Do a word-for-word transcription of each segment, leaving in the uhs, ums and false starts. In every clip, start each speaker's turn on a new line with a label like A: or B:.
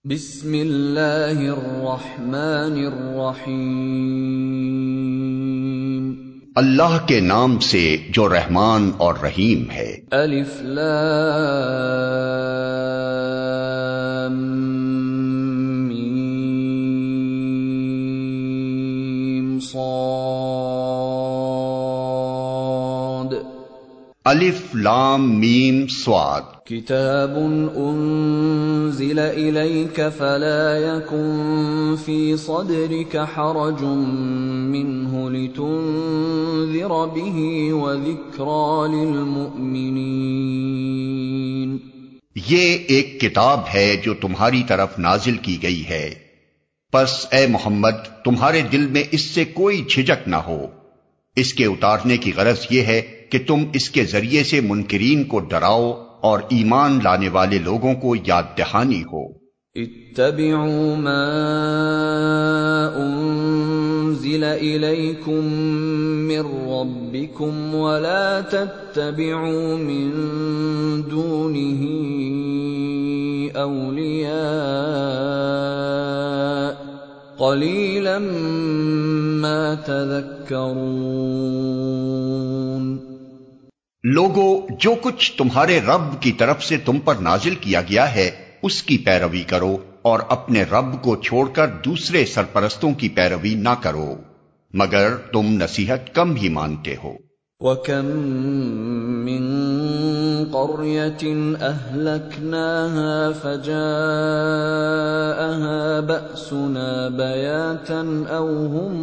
A: بسم اللہ الرحمن الرحیم،
B: اللہ کے نام سے جو رحمان اور رحیم ہے۔
A: الف لام میم صاد،
B: الف لام میم صاد،
A: کتاب انزل الیک فلا یکن فی صدرک حرج منہ لتنذر به وذکری للمؤمنین۔
B: یہ ایک کتاب ہے جو تمہاری طرف نازل کی گئی ہے، پس اے محمد تمہارے دل میں اس سے کوئی جھجک نہ ہو۔ اس کے اتارنے کی غرض یہ ہے کہ تم اس کے ذریعے سے منکرین کو ڈراؤ اور ایمان لانے والے لوگوں کو یاد دہانی ہو۔
A: اتبعوا ما انزل الیکم من ربکم ولا تتبعوا من دونه اولیاء قلیلا ما تذکرون۔
B: لوگو، جو کچھ تمہارے رب کی طرف سے تم پر نازل کیا گیا ہے اس کی پیروی کرو، اور اپنے رب کو چھوڑ کر دوسرے سرپرستوں کی پیروی نہ کرو، مگر تم نصیحت کم ہی مانتے ہو۔
A: وَكَم مِّن قَرْيَةٍ أَهْلَكْنَاهَا فَجَاءَهَا بَأْسُنَا بَيَاتًا أَوْ هُمْ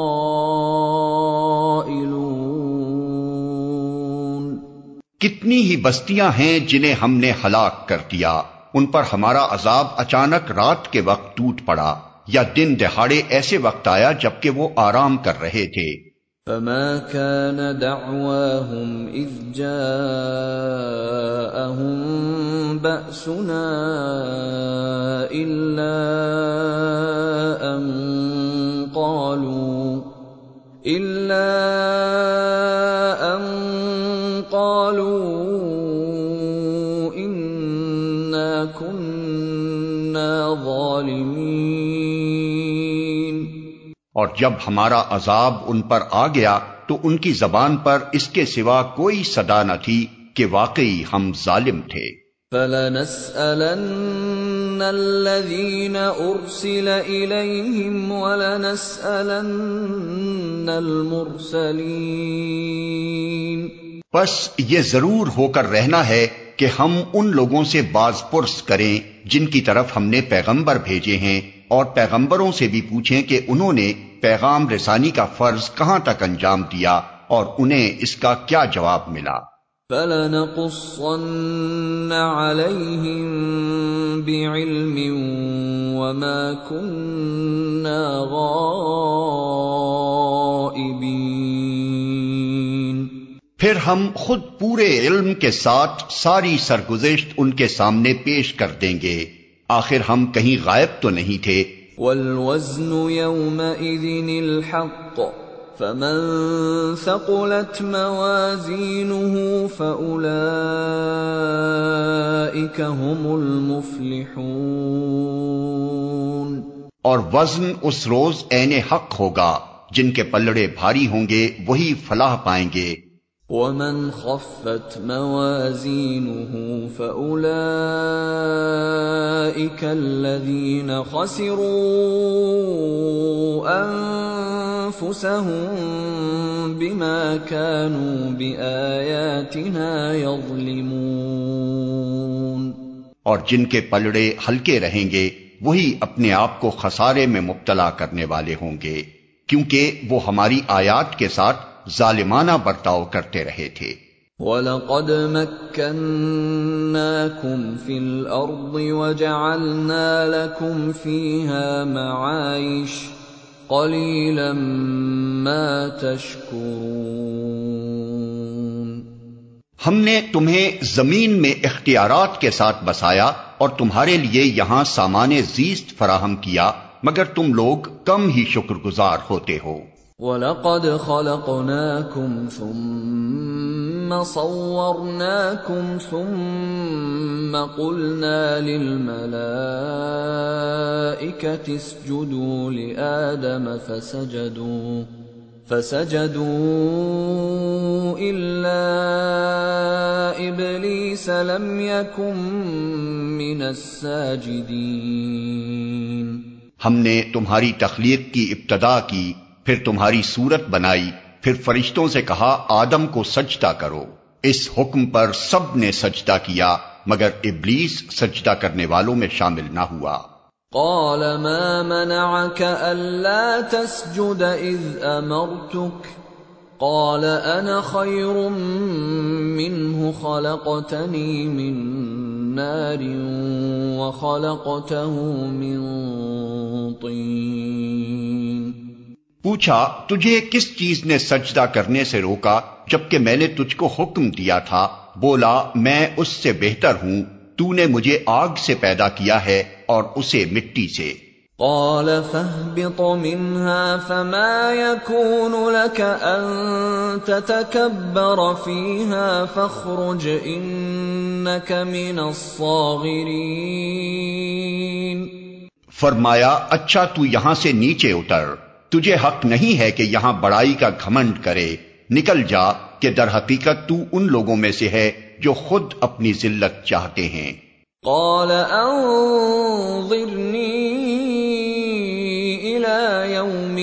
A: قَائِلُونَ۔
B: کتنی ہی بستیاں ہیں جنہیں ہم نے ہلاک کر دیا، ان پر ہمارا عذاب اچانک رات کے وقت ٹوٹ پڑا یا دن دہاڑے ایسے وقت آیا جبکہ وہ آرام کر رہے تھے۔
A: فما كان دعواهم اذ جاءهم بأسنا الا ان قالوا الا ان قالوا انا كنا ظالمين۔
B: اور جب ہمارا عذاب ان پر آ گیا تو ان کی زبان پر اس کے سوا کوئی صدا نہ تھی کہ واقعی ہم ظالم تھے۔
A: فَلَنَسْأَلَنَّ الَّذِينَ أُرْسِلَ إِلَيْهِمْ وَلَنَسْأَلَنَّ الْمُرْسَلِينَ۔
B: بس یہ ضرور ہو کر رہنا ہے کہ ہم ان لوگوں سے باز پرس کریں جن کی طرف ہم نے پیغمبر بھیجے ہیں، اور پیغمبروں سے بھی پوچھیں کہ انہوں نے پیغام رسانی کا فرض کہاں تک انجام دیا اور انہیں اس کا کیا جواب ملا۔
A: فَلَنَقُصَّنَّ عَلَيْهِم بِعِلْمٍ وَمَا كُنَّا غَائِبِينَ۔
B: پھر ہم خود پورے علم کے ساتھ ساری سرگزشت ان کے سامنے پیش کر دیں گے، آخر ہم کہیں غائب تو نہیں تھے۔
A: وَالْوَزْنُ يَوْمَئِذٍ الْحَقُّ فَمَن ثَقُلَتْ مَوَازِينُهُ فَأُولَئِكَ هُمُ الْمُفْلِحُونَ۔
B: اور وزن اس روز عین حق ہوگا، جن کے پلڑے بھاری ہوں گے وہی فلاح پائیں گے۔
A: وَمَنْ خَفَّتْ مَوَازِينُهُ فَأُولَئِكَ الَّذِينَ خَسِرُوا أَنفُسَهُم بِمَا كَانُوا بِآيَاتِنَا يَظْلِمُونَ۔
B: اور جن کے پلڑے ہلکے رہیں گے وہی اپنے آپ کو خسارے میں مبتلا کرنے والے ہوں گے، کیونکہ وہ ہماری آیات کے ساتھ ظالمانہ برتاؤ کرتے رہے تھے۔
A: وَلَقَدْ مَكَّنَّاكُمْ فِي الْأَرْضِ وَجَعَلْنَا لَكُمْ فِيهَا مَعَايِشَ قَلِيلًا مَا تَشْكُرُونَ۔
B: ہم نے تمہیں زمین میں اختیارات کے ساتھ بسایا اور تمہارے لیے یہاں سامان زیست فراہم کیا، مگر تم لوگ کم ہی شکر گزار ہوتے ہو۔
A: وَلَقَدْ خَلَقْنَاكُمْ ثُمَّ صَوَّرْنَاكُمْ ثُمَّ قُلْنَا لِلْمَلَائِكَةِ الْمَلَائِكَةِ اسْجُدُوا لِآدَمَ فَسَجَدُوا فَسَجَدُوا إِلَّا إِبْلِيسَ لَمْ يَكُنْ مِنَ السَّاجِدِينَ۔
B: ہم نے تمہاری تخلیق کی ابتدا کی، پھر تمہاری صورت بنائی، پھر فرشتوں سے کہا آدم کو سجدہ کرو۔ اس حکم پر سب نے سجدہ کیا مگر ابلیس سجدہ کرنے والوں میں شامل نہ ہوا۔
A: قال ما منعك ألا تسجد إذ أمرتك قال أنا خير منه خلقتني من نار وخلقته من طين۔
B: پوچھا تجھے کس چیز نے سجدہ کرنے سے روکا جبکہ میں نے تجھ کو حکم دیا تھا؟ بولا میں اس سے بہتر ہوں، تو نے مجھے آگ سے پیدا کیا ہے اور اسے مٹی سے۔
A: قال فاهبط منها فما يكون لك أن تتكبر فيها فاخرج إنك من الصاغرين۔
B: فرمایا اچھا تو یہاں سے نیچے اتر، تجھے حق نہیں ہے کہ یہاں بڑائی کا گھمنڈ کرے، نکل جا کہ در حقیقت تو ان لوگوں میں سے ہے جو خود اپنی ذلت چاہتے ہیں۔
A: قال انظرنی الی یوم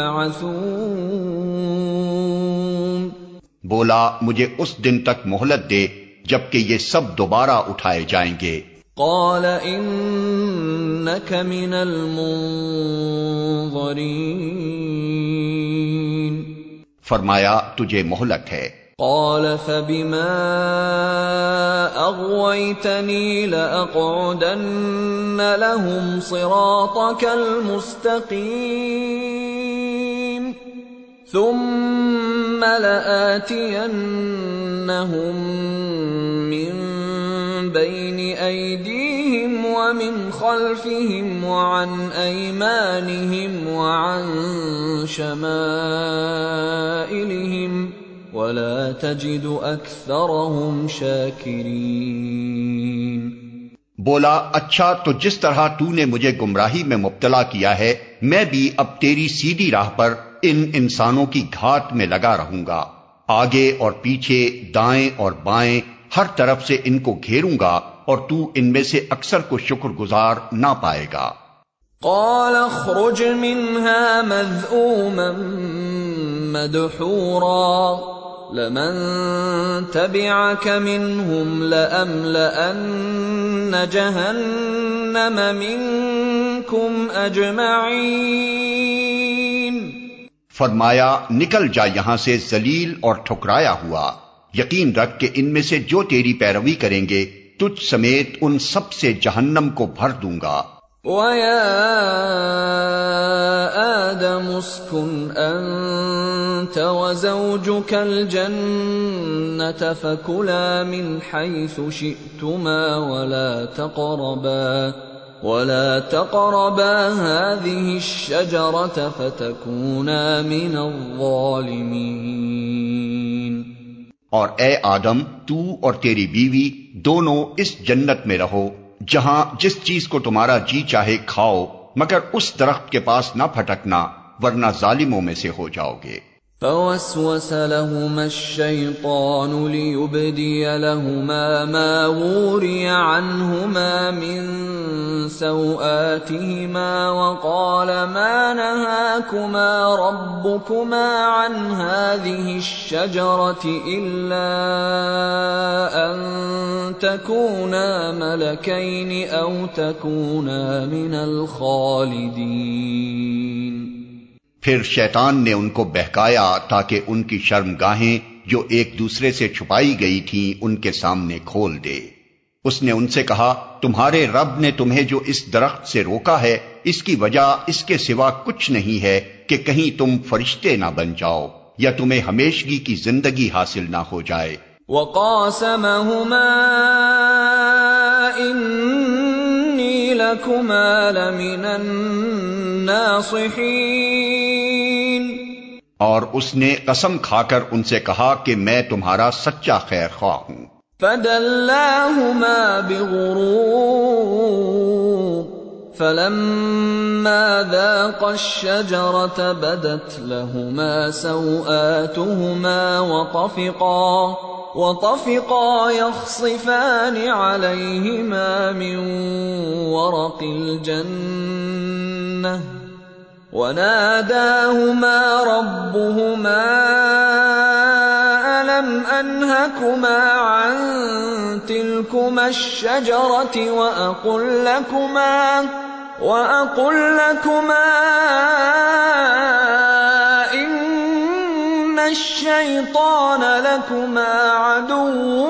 A: یبعثون۔
B: بولا مجھے اس دن تک مہلت دے جبکہ یہ سب دوبارہ اٹھائے جائیں گے۔
A: قال انک من المنظرین۔
B: فرمایا تجھے مہلت ہے۔
A: قال فبما اغويتني لأقعدن لهم صراطك المستقيم ثم لآتينهم من بين أيديهم ومن خلفهم وعن أيمانهم وعن شمائلهم وَلَا تَجِدُ أَكْثَرَهُمْ شَاكِرِينَ۔
B: بولا اچھا تو جس طرح تو نے مجھے گمراہی میں مبتلا کیا ہے میں بھی اب تیری سیدھی راہ پر ان انسانوں کی گھاٹ میں لگا رہوں گا، آگے اور پیچھے، دائیں اور بائیں، ہر طرف سے ان کو گھیروں گا اور تو ان میں سے اکثر کو شکر گزار نہ پائے گا۔
A: قال اخرج منها مذءوما مدحورا لمن تبعك منهم لأملأن جهنم منكم أجمعين۔
B: فرمایا نکل جا یہاں سے ذلیل اور ٹھکرایا ہوا، یقین رکھ کہ ان میں سے جو تیری پیروی کریں گے تجھ سمیت ان سب سے جہنم کو بھر دوں گا۔
A: وَيَا آدَمُ اسْكُنْ أَنْتَ وَزَوْجُكَ الْجَنَّةَ فَكُلَا مِنْ حَيْثُ شِئْتُمَا وَلَا تَقْرَبَا وَلَا تَقْرَبَا هَذِهِ الشَّجَرَةَ فَتَكُونَا مِنَ الظَّالِمِينَ۔
B: اور اے آدم تو اور تیری بیوی دونوں اس جنت میں رہو جہاں جس چیز کو تمہارا جی چاہے کھاؤ مگر اس درخت کے پاس نہ پھٹکنا ورنہ ظالموں میں سے ہو جاؤ گے۔
A: فوسوس لهما الشيطان ليبدي لهما ما وري عنهما من سوآتهما وقال ما نهاكما ربكما عن هذه الشجرة إلا أن تكونا ملكين أو تكونا من الخالدين۔
B: پھر شیطان نے ان کو بہکایا تاکہ ان کی شرمگاہیں جو ایک دوسرے سے چھپائی گئی تھیں ان کے سامنے کھول دے۔ اس نے ان سے کہا تمہارے رب نے تمہیں جو اس درخت سے روکا ہے اس کی وجہ اس کے سوا کچھ نہیں ہے کہ کہیں تم فرشتے نہ بن جاؤ یا تمہیں ہمیشگی کی زندگی حاصل نہ ہو جائے۔
A: وَقَاسَمَهُمَا إِنِّي لَكُمَا لَمِنَ النَّاصِحِينَ۔
B: اور اس نے قسم کھا کر ان سے کہا کہ میں تمہارا سچا خیر خواہ ہوں۔
A: فَدَلَّاهُمَا بِغُرُورٍ فلما ذاقا الشجرة بدت لهما سوآتهما وطفقا وطفقا يخصفان عليهما من ورق الجنة وناداهما ربهما ألم أنهكما عن تلكما الشجرة وأقل لكما وأقل لكما إن الشيطان لكما عدو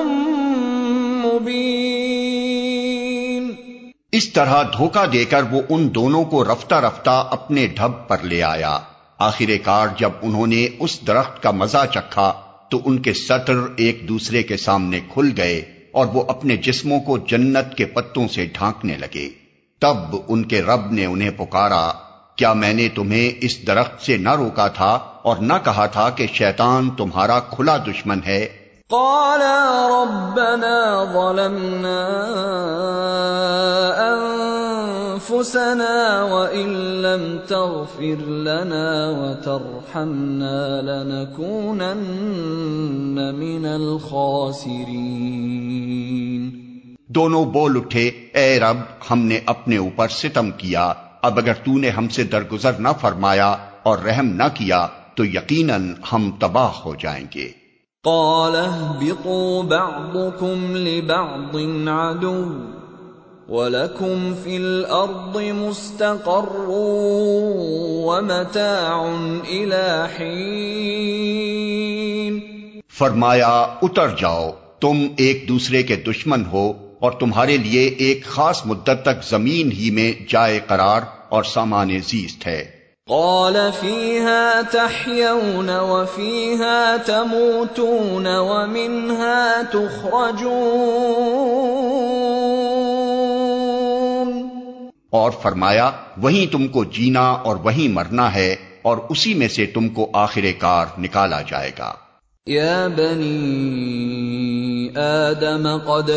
A: مبين۔
B: اس طرح دھوکہ دے کر وہ ان دونوں کو رفتہ رفتہ اپنے ڈھب پر لے آیا۔ آخر کار جب انہوں نے اس درخت کا مزہ چکھا تو ان کے سطر ایک دوسرے کے سامنے کھل گئے اور وہ اپنے جسموں کو جنت کے پتوں سے ڈھانکنے لگے۔ تب ان کے رب نے انہیں پکارا، کیا میں نے تمہیں اس درخت سے نہ روکا تھا اور نہ کہا تھا کہ شیطان تمہارا کھلا دشمن ہے؟
A: قالا ربنا ظلمنا انفسنا وان لم تغفر لنا وترحمنا لنكونن من الخاسرین۔
B: دونوں بول اٹھے، اے رب ہم نے اپنے اوپر ستم کیا، اب اگر تو نے ہم سے درگزر نہ فرمایا اور رحم نہ کیا تو یقیناً ہم تباہ ہو جائیں گے۔
A: قال اهبطوا بعضكم لبعض عدو وَلَكُمْ فِي الْأَرْضِ مُسْتَقَرٌّ وَمَتَاعٌ إِلَىٰ حِينٍ۔
B: فرمایا اتر جاؤ، تم ایک دوسرے کے دشمن ہو اور تمہارے لیے ایک خاص مدت تک زمین ہی میں جائے قرار اور سامان زیست ہے۔
A: قال فيها تحيون وفيها تموتون ومنها تخرجون۔
B: اور فرمایا وہیں تم کو جینا اور وہیں مرنا ہے اور اسی میں سے تم کو آخر کار نکالا جائے گا۔
A: یا بنی آدم قد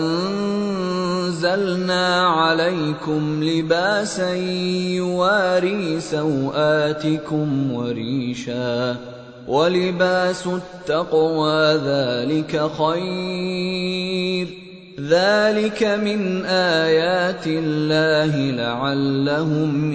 A: انزلنا علیکم لباسا یواری سوآتکم وریشا ولباس التقوی ذلک خیر ذلك من آیات اللہ لعلهم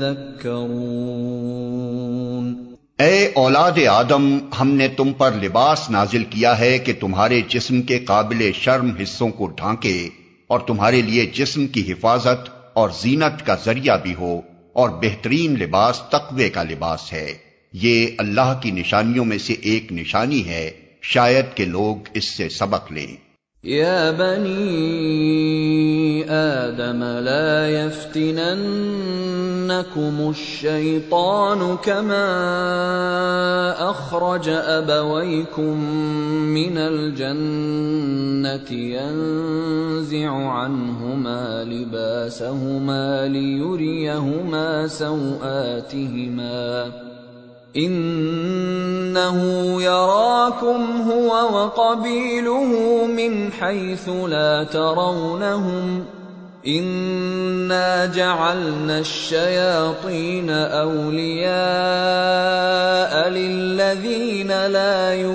A: یذکرون۔
B: اے اولاد آدم، ہم نے تم پر لباس نازل کیا ہے کہ تمہارے جسم کے قابل شرم حصوں کو ڈھانکے اور تمہارے لیے جسم کی حفاظت اور زینت کا ذریعہ بھی ہو، اور بہترین لباس تقوی کا لباس ہے۔ یہ اللہ کی نشانیوں میں سے ایک نشانی ہے، شاید کہ لوگ اس سے سبق لیں۔
A: یا بنی آدم لا يفتننکم الشیطان کما اخرج ابویکم من الجنة ينزع عنہما لباسہما لیریہما سوآتہما انه يراكم هو وقبيله من حيث لا ترونهم انا جعلنا الشياطين اولياء للذين لا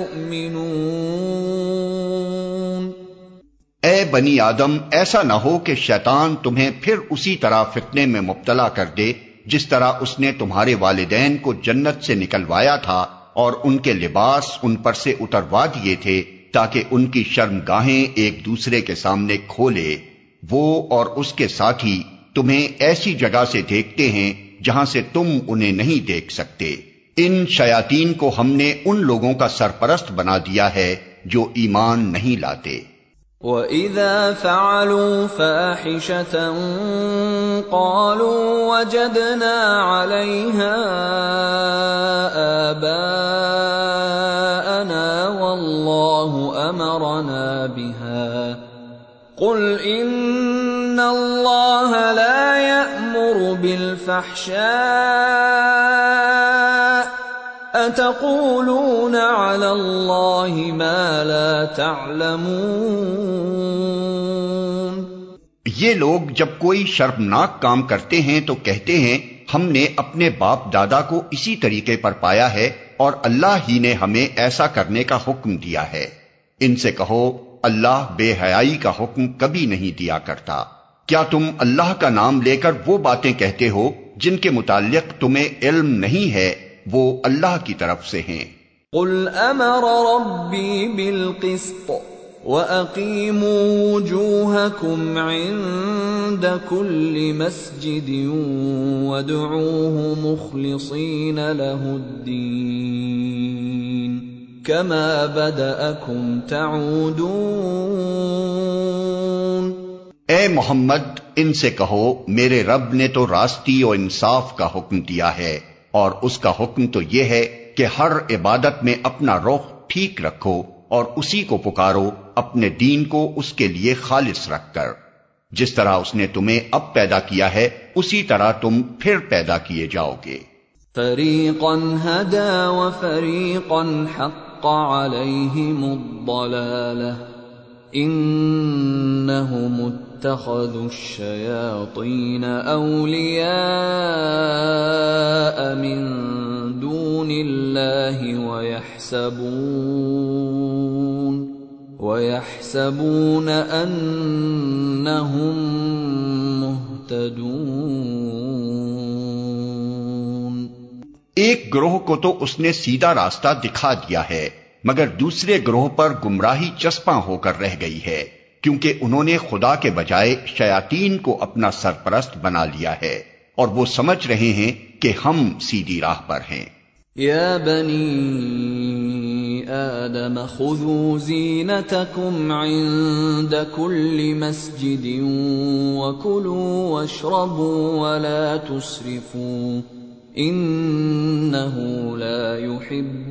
A: يؤمنون۔
B: اے بنی آدم، ایسا نہ ہو کہ شیطان تمہیں پھر اسی طرح فتنے میں مبتلا کر دے جس طرح اس نے تمہارے والدین کو جنت سے نکلوایا تھا اور ان کے لباس ان پر سے اتروا دیے تھے تاکہ ان کی شرمگاہیں ایک دوسرے کے سامنے کھولے۔ وہ اور اس کے ساتھی تمہیں ایسی جگہ سے دیکھتے ہیں جہاں سے تم انہیں نہیں دیکھ سکتے۔ ان شیاطین کو ہم نے ان لوگوں کا سرپرست بنا دیا ہے جو ایمان نہیں لاتے۔
A: وَإِذَا فَعَلُوا فَاحِشَةً قَالُوا وَجَدْنَا عَلَيْهَا آبَاءَنَا وَاللَّهُ أَمَرَنَا بِهَا قُلْ إِنَّ اللَّهَ لَا يَأْمُرُ بِالْفَحْشَاءِ أَتَقُولُونَ عَلَى اللَّهِ مَا لَا تَعْلَمُونَ۔
B: یہ لوگ جب کوئی شرمناک کام کرتے ہیں تو کہتے ہیں ہم نے اپنے باپ دادا کو اسی طریقے پر پایا ہے اور اللہ ہی نے ہمیں ایسا کرنے کا حکم دیا ہے۔ ان سے کہو اللہ بے حیائی کا حکم کبھی نہیں دیا کرتا۔ کیا تم اللہ کا نام لے کر وہ باتیں کہتے ہو جن کے متعلق تمہیں علم نہیں ہے، وہ اللہ کی طرف سے ہیں۔
A: قل امر ربی بالقسط وَأَقِيمُوا وُجُوهَكُمْ عِندَ كُلِّ مَسْجِدٍ وَادْعُوهُ مُخْلِصِينَ لَهُ الدِّينَ كَمَا بَدَأَكُمْ تَعُودُونَ۔
B: اے محمد ان سے کہو میرے رب نے تو راستی و انصاف کا حکم دیا ہے، اور اس کا حکم تو یہ ہے کہ ہر عبادت میں اپنا رخ ٹھیک رکھو اور اسی کو پکارو اپنے دین کو اس کے لیے خالص رکھ کر۔ جس طرح اس نے تمہیں اب پیدا کیا ہے اسی طرح تم پھر پیدا کیے جاؤ گے۔
A: فریقا ہدی وفریقا حق علیہم الضلالہ انہم اتخذوا الشیاطین اولیاء من دون اللہ ویحسبون وَيَحْسَبُونَ أَنَّهُمْ مُهْتَدُونَ۔
B: ایک گروہ کو تو اس نے سیدھا راستہ دکھا دیا ہے، مگر دوسرے گروہ پر گمراہی چسپاں ہو کر رہ گئی ہے، کیونکہ انہوں نے خدا کے بجائے شیاطین کو اپنا سرپرست بنا لیا ہے، اور وہ سمجھ رہے ہیں کہ ہم سیدھی راہ پر ہیں۔
A: یا بنی آدم خذوا زینتکم عند کل مسجد وکلوا واشربوا ولا تسرفوا انہ لا يحب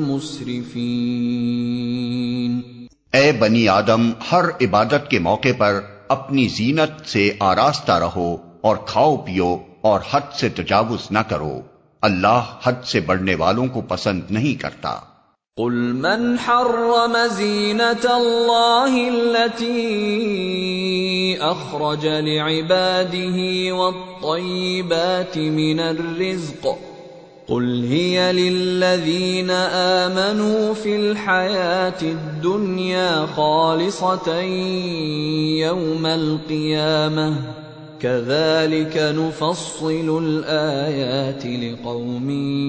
A: المسرفین۔
B: اے بنی آدم، ہر عبادت کے موقع پر اپنی زینت سے آراستہ رہو اور کھاؤ پیو اور حد سے تجاوز نہ کرو، اللہ حد سے بڑھنے والوں کو پسند نہیں کرتا۔
A: قل من حرم زینة اللہ التي اخرج لعباده والطیبات من الرزق قل هي للذین آمنوا في الحیاة الدنیا خالصة یوم القیامة كذلك نفصل الآیات لقوم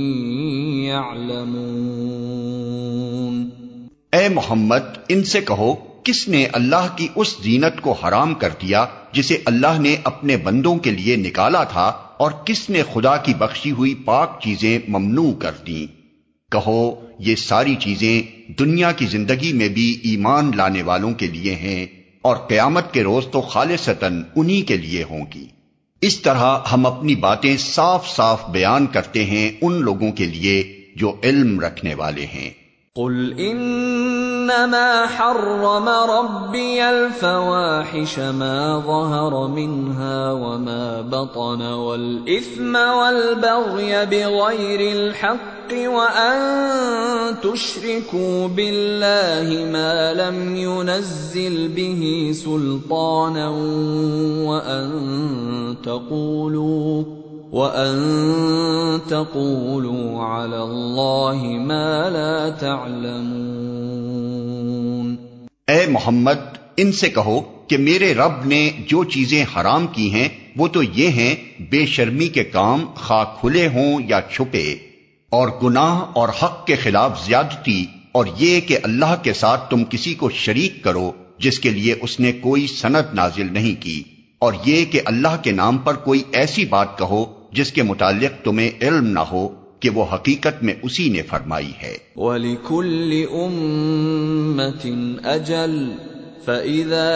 A: يعلمون۔
B: اے محمد ان سے کہو کس نے اللہ کی اس زینت کو حرام کر دیا جسے اللہ نے اپنے بندوں کے لیے نکالا تھا، اور کس نے خدا کی بخشی ہوئی پاک چیزیں ممنوع کر دیں؟ کہو یہ ساری چیزیں دنیا کی زندگی میں بھی ایمان لانے والوں کے لیے ہیں، اور قیامت کے روز تو خالصتاً انہی کے لیے ہوں گی۔ اس طرح ہم اپنی باتیں صاف صاف بیان کرتے ہیں ان لوگوں کے لیے جو علم رکھنے والے ہیں۔
A: قل انما حرم ربی الفواحش ما ظهر منها وما بطن والاثم والبغي بغير الحق وان تشركوا بالله ما لم ينزل به سلطانا وان تقولوا وَأَن تَقُولُوا عَلَى اللَّهِ مَا لَا تَعْلَمُونَ۔
B: اے محمد ان سے کہو کہ میرے رب نے جو چیزیں حرام کی ہیں وہ تو یہ ہیں بے شرمی کے کام، خواہ کھلے ہوں یا چھپے، اور گناہ اور حق کے خلاف زیادتی، اور یہ کہ اللہ کے ساتھ تم کسی کو شریک کرو جس کے لیے اس نے کوئی سند نازل نہیں کی، اور یہ کہ اللہ کے نام پر کوئی ایسی بات کہو جس کے متعلق تمہیں علم نہ ہو کہ وہ حقیقت میں اسی نے فرمائی ہے۔
A: وَلِكُلِّ أُمَّةٍ أَجَلٌ فَإِذَا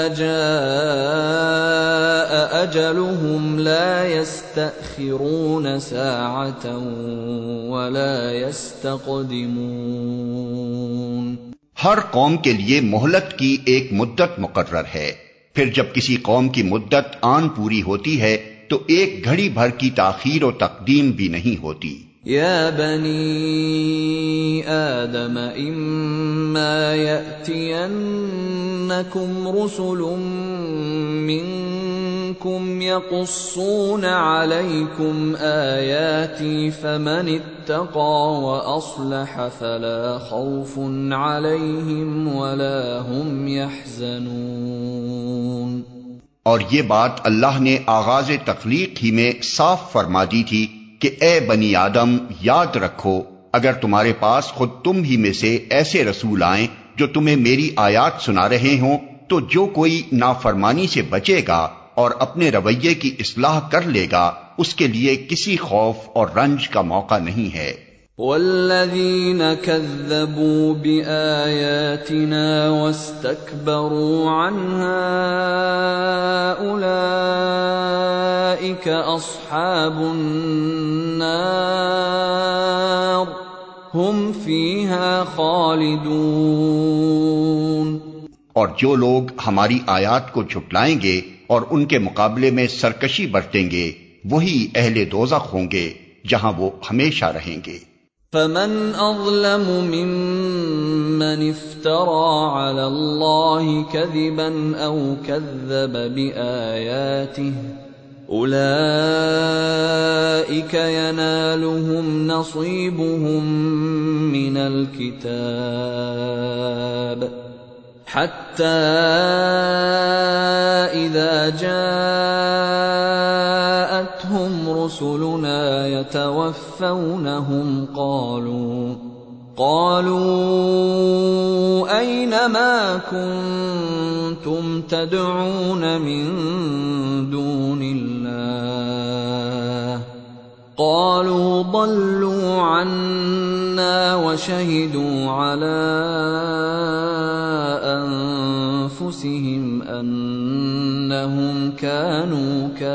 A: جَاءَ أَجَلُهُمْ لَا يَسْتَأْخِرُونَ سَاعَةً وَلَا يَسْتَقْدِمُونَ۔
B: ہر قوم کے لیے مہلت کی ایک مدت مقرر ہے، پھر جب کسی قوم کی مدت آن پوری ہوتی ہے تو ایک گھڑی بھر کی تاخیر و تقدیم بھی نہیں ہوتی۔
A: یا بنی آدم اما یأتینکم رسل منکم منكم يقصون عليكم آياتي فمن اتقى وأصلح فلا خوف عليهم ولا هم يحزنون۔
B: اور یہ بات اللہ نے آغاز تخلیق ہی میں صاف فرما دی تھی کہ اے بنی آدم، یاد رکھو اگر تمہارے پاس خود تم ہی میں سے ایسے رسول آئیں جو تمہیں میری آیات سنا رہے ہوں، تو جو کوئی نافرمانی سے بچے گا اور اپنے رویے کی اصلاح کر لے گا اس کے لیے کسی خوف اور رنج کا موقع نہیں ہے۔
A: والذین کذبوا بآیاتنا واستکبروا عنها اولئک اصحاب النار هم فیہا خالدون۔
B: اور جو لوگ ہماری آیات کو جھٹلائیں گے اور ان کے مقابلے میں سرکشی برتیں گے وہی اہل دوزخ ہوں گے جہاں وہ ہمیشہ رہیں گے۔
A: فمن اظلم ممن افترى على الله كذبا او كذب بآياته اولئك ينالهم نصيبهم من الكتاب حتى إذا جاءتهم رسلنا يتوفونهم قالوا قالوا أين ما كنتم تدعون من دون الله قالوا ضلوا عنا وشهدوا على أنفسهم أنهم كانوا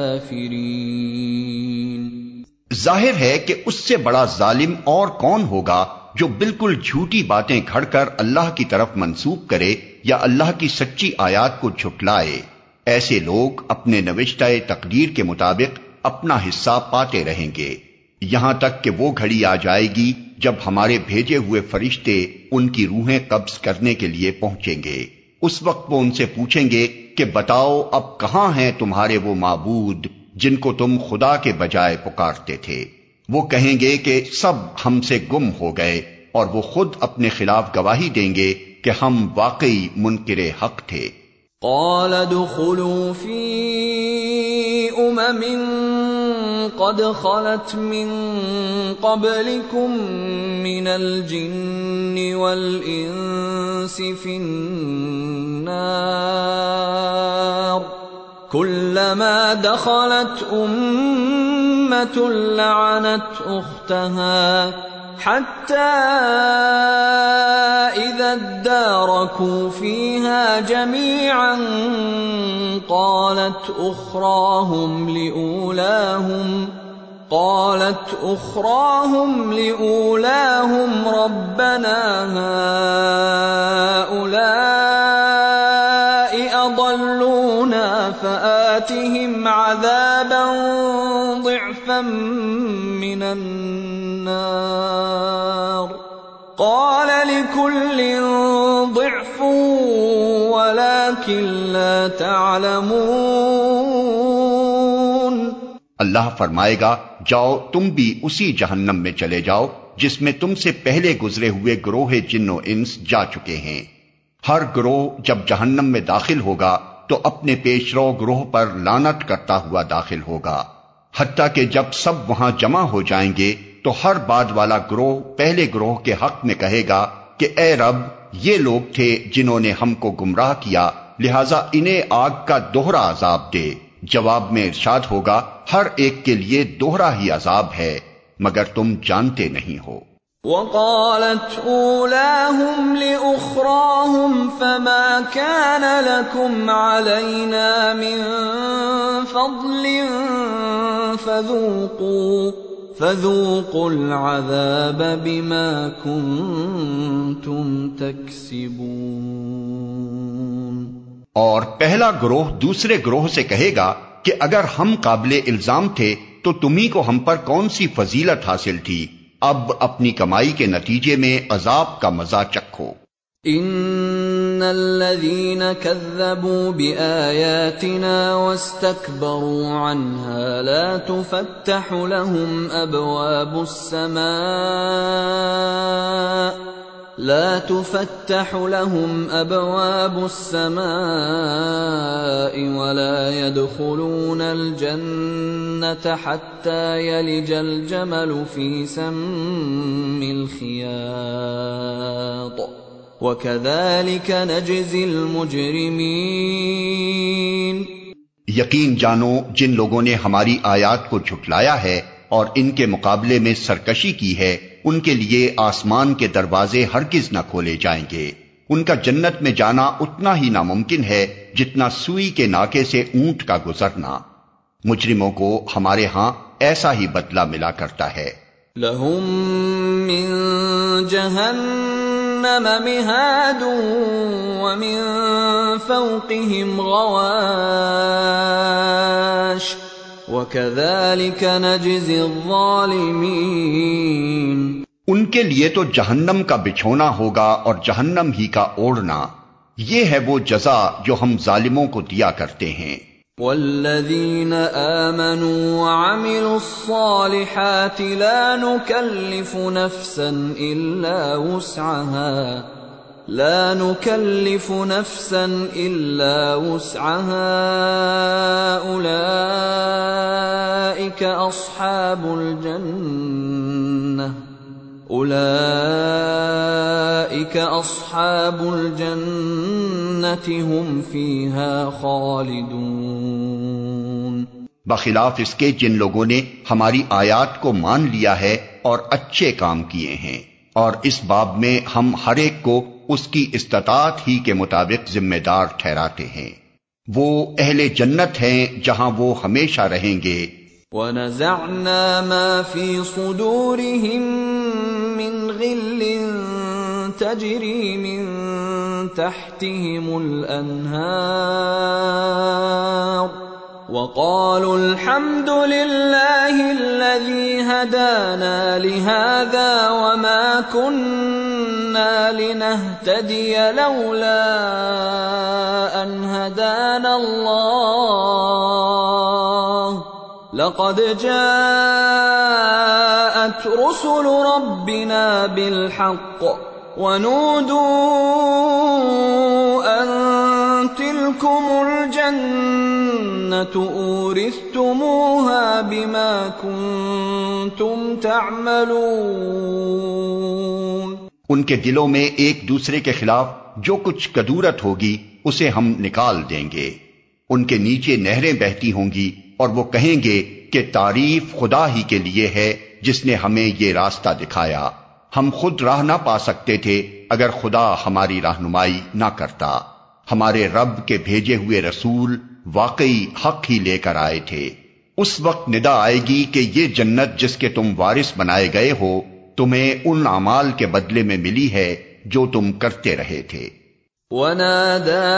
A: كافرين۔
B: ظاہر ہے کہ اس سے بڑا ظالم اور کون ہوگا جو بالکل جھوٹی باتیں گھڑ کر اللہ کی طرف منسوب کرے یا اللہ کی سچی آیات کو جھٹلائے۔ ایسے لوگ اپنے نوشتہ تقدیر کے مطابق اپنا حصہ پاتے رہیں گے یہاں تک کہ وہ گھڑی آ جائے گی جب ہمارے بھیجے ہوئے فرشتے ان کی روحیں قبض کرنے کے لیے پہنچیں گے۔ اس وقت وہ ان سے پوچھیں گے کہ بتاؤ اب کہاں ہیں تمہارے وہ معبود جن کو تم خدا کے بجائے پکارتے تھے؟ وہ کہیں گے کہ سب ہم سے گم ہو گئے، اور وہ خود اپنے خلاف گواہی دیں گے کہ ہم واقعی منکر حق تھے۔
A: قال ادخلوا في أمم قد خلت من قبلكم من الجن والإنس في النار كلما دخلت أمة لعنت أختها حتى إذا اداركوا فيها جميعا قالت أخراهم لأولاهم قالت أخراهم لأولاهم ربنا هؤلاء أضلونا فآتهم عذابا ضعفا من النار قال لكل ضعف ولكن لا تعلمون۔
B: اللہ فرمائے گا جاؤ تم بھی اسی جہنم میں چلے جاؤ جس میں تم سے پہلے گزرے ہوئے گروہ جن و انس جا چکے ہیں۔ ہر گروہ جب جہنم میں داخل ہوگا تو اپنے پیشرو گروہ پر لعنت کرتا ہوا داخل ہوگا، حتیٰ کہ جب سب وہاں جمع ہو جائیں گے تو ہر بعد والا گروہ پہلے گروہ کے حق میں کہے گا کہ اے رب یہ لوگ تھے جنہوں نے ہم کو گمراہ کیا، لہذا انہیں آگ کا دوہرا عذاب دے۔ جواب میں ارشاد ہوگا ہر ایک کے لیے دوہرا ہی عذاب ہے مگر تم جانتے نہیں ہو۔
A: وقالت اولاهم لأخراهم فما كان لكم علينا من فضل فذوقوا فذوقوا العذاب بما كنتم تكسبون۔
B: اور پہلا گروہ دوسرے گروہ سے کہے گا کہ اگر ہم قابل الزام تھے تو تمہیں کو ہم پر کون سی فضیلت حاصل تھی، اب اپنی کمائی کے نتیجے میں عذاب کا مزہ چکھو۔
A: ان الذين كذبوا بآياتنا واستكبروا عنها لا تفتح لهم أبواب السماء لا تفتح لهم أبواب السماء ولا يدخلون الجنة حتى يلج الجمل في سم الخياط وَكَذَلِكَ نَجْزِي الْمُجْرِمِينَ۔
B: یقین جانو جن لوگوں نے ہماری آیات کو جھٹلایا ہے اور ان کے مقابلے میں سرکشی کی ہے، ان کے لیے آسمان کے دروازے ہرگز نہ کھولے جائیں گے۔ ان کا جنت میں جانا اتنا ہی ناممکن ہے جتنا سوئی کے ناکے سے اونٹ کا گزرنا۔ مجرموں کو ہمارے ہاں ایسا ہی بدلہ ملا کرتا ہے۔
A: لَهُم مِّن جَهَنَّمَ مِهَادٌ وَمِن فَوْقِهِمْ غَوَاشٍ وَكَذَلِكَ نَجْزِي الظَّالِمِينَ۔
B: ان کے لیے تو جہنم کا بچھونا ہوگا اور جہنم ہی کا اوڑھنا، یہ ہے وہ جزا جو ہم ظالموں کو دیا کرتے ہیں۔
A: وَالَّذِينَ آمَنُوا وَعَمِلُوا الصَّالِحَاتِ لَا نُكَلِّفُ نَفْسًا إِلَّا وُسْعَهَا لا نكلف نفسا إلا وسعها أولئك أصحاب الجنة أولئك أصحاب الجنة هم فيها خالدون۔
B: بخلاف اس کے جن لوگوں نے ہماری آیات کو مان لیا ہے اور اچھے کام کیے ہیں، اور اس باب میں ہم ہر ایک کو اس کی استطاعت ہی کے مطابق ذمہ دار ٹھہراتے ہیں۔ وہ اہل جنت ہیں جہاں وہ ہمیشہ رہیں گے۔
A: وَنَزَعْنَا مَا فِي صُدُورِهِم مِّن غِلٍّ تَجْرِي مِن تَحْتِهِمُ الْأَنْهَارُ وَقَالُوا الْحَمْدُ لِلَّهِ الَّذِي هَدَانَا لِهَذَا وَمَا كُنَّا لِنَهْتَدِيَ لَوْلَا أَنْ هَدَانَا اللَّهُ لَقَدْ جَاءَتْ رُسُلُ رَبِّنَا بِالْحَقِّ وَنُودُوا أَن تِلْكُمُ الْجَنَّةُ أُورِثْتُمُوهَا بِمَا كُنتُمْ تَعْمَلُونَ۔
B: ان کے دلوں میں ایک دوسرے کے خلاف جو کچھ کدورت ہوگی اسے ہم نکال دیں گے۔ ان کے نیچے نہریں بہتی ہوں گی اور وہ کہیں گے کہ تعریف خدا ہی کے لیے ہے جس نے ہمیں یہ راستہ دکھایا۔ ہم خود راہ نہ پا سکتے تھے اگر خدا ہماری رہنمائی نہ کرتا۔ ہمارے رب کے بھیجے ہوئے رسول واقعی حق ہی لے کر آئے تھے۔ اس وقت ندا آئے گی کہ یہ جنت جس کے تم وارث بنائے گئے ہو تمہیں ان اعمال کے بدلے میں ملی ہے جو تم کرتے رہے تھے۔
A: وَنَادَى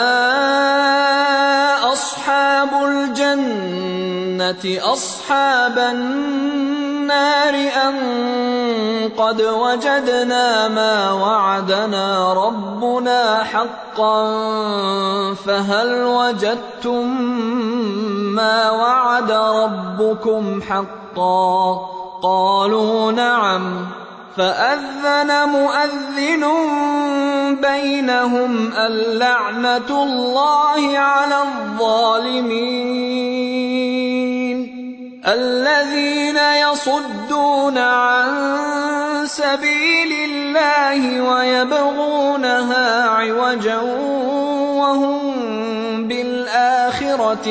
A: أَصْحَابُ الْجَنَّةِ أَصْحَابَ النَّارِ أَن قَدْ وَجَدْنَا مَا وَعَدَنَا رَبُّنَا حَقًّا فَهَلْ وَجَدتُّم مَّا وَعَدَ رَبُّكُمْ حَقًّا قَالُوا نَعَمْ فَأَذَّنَ مُؤَذِّنٌ بَيْنَهُمْ اللَّعْنَةُ اللَّهِ عَلَى الظَّالِمِينَ الَّذِينَ يَصُدُّونَ عَن سَبِيلِ اللَّهِ وَيَبْغُونَهَا عِوَجًا وَهُمْ بِالْآخِرَةِ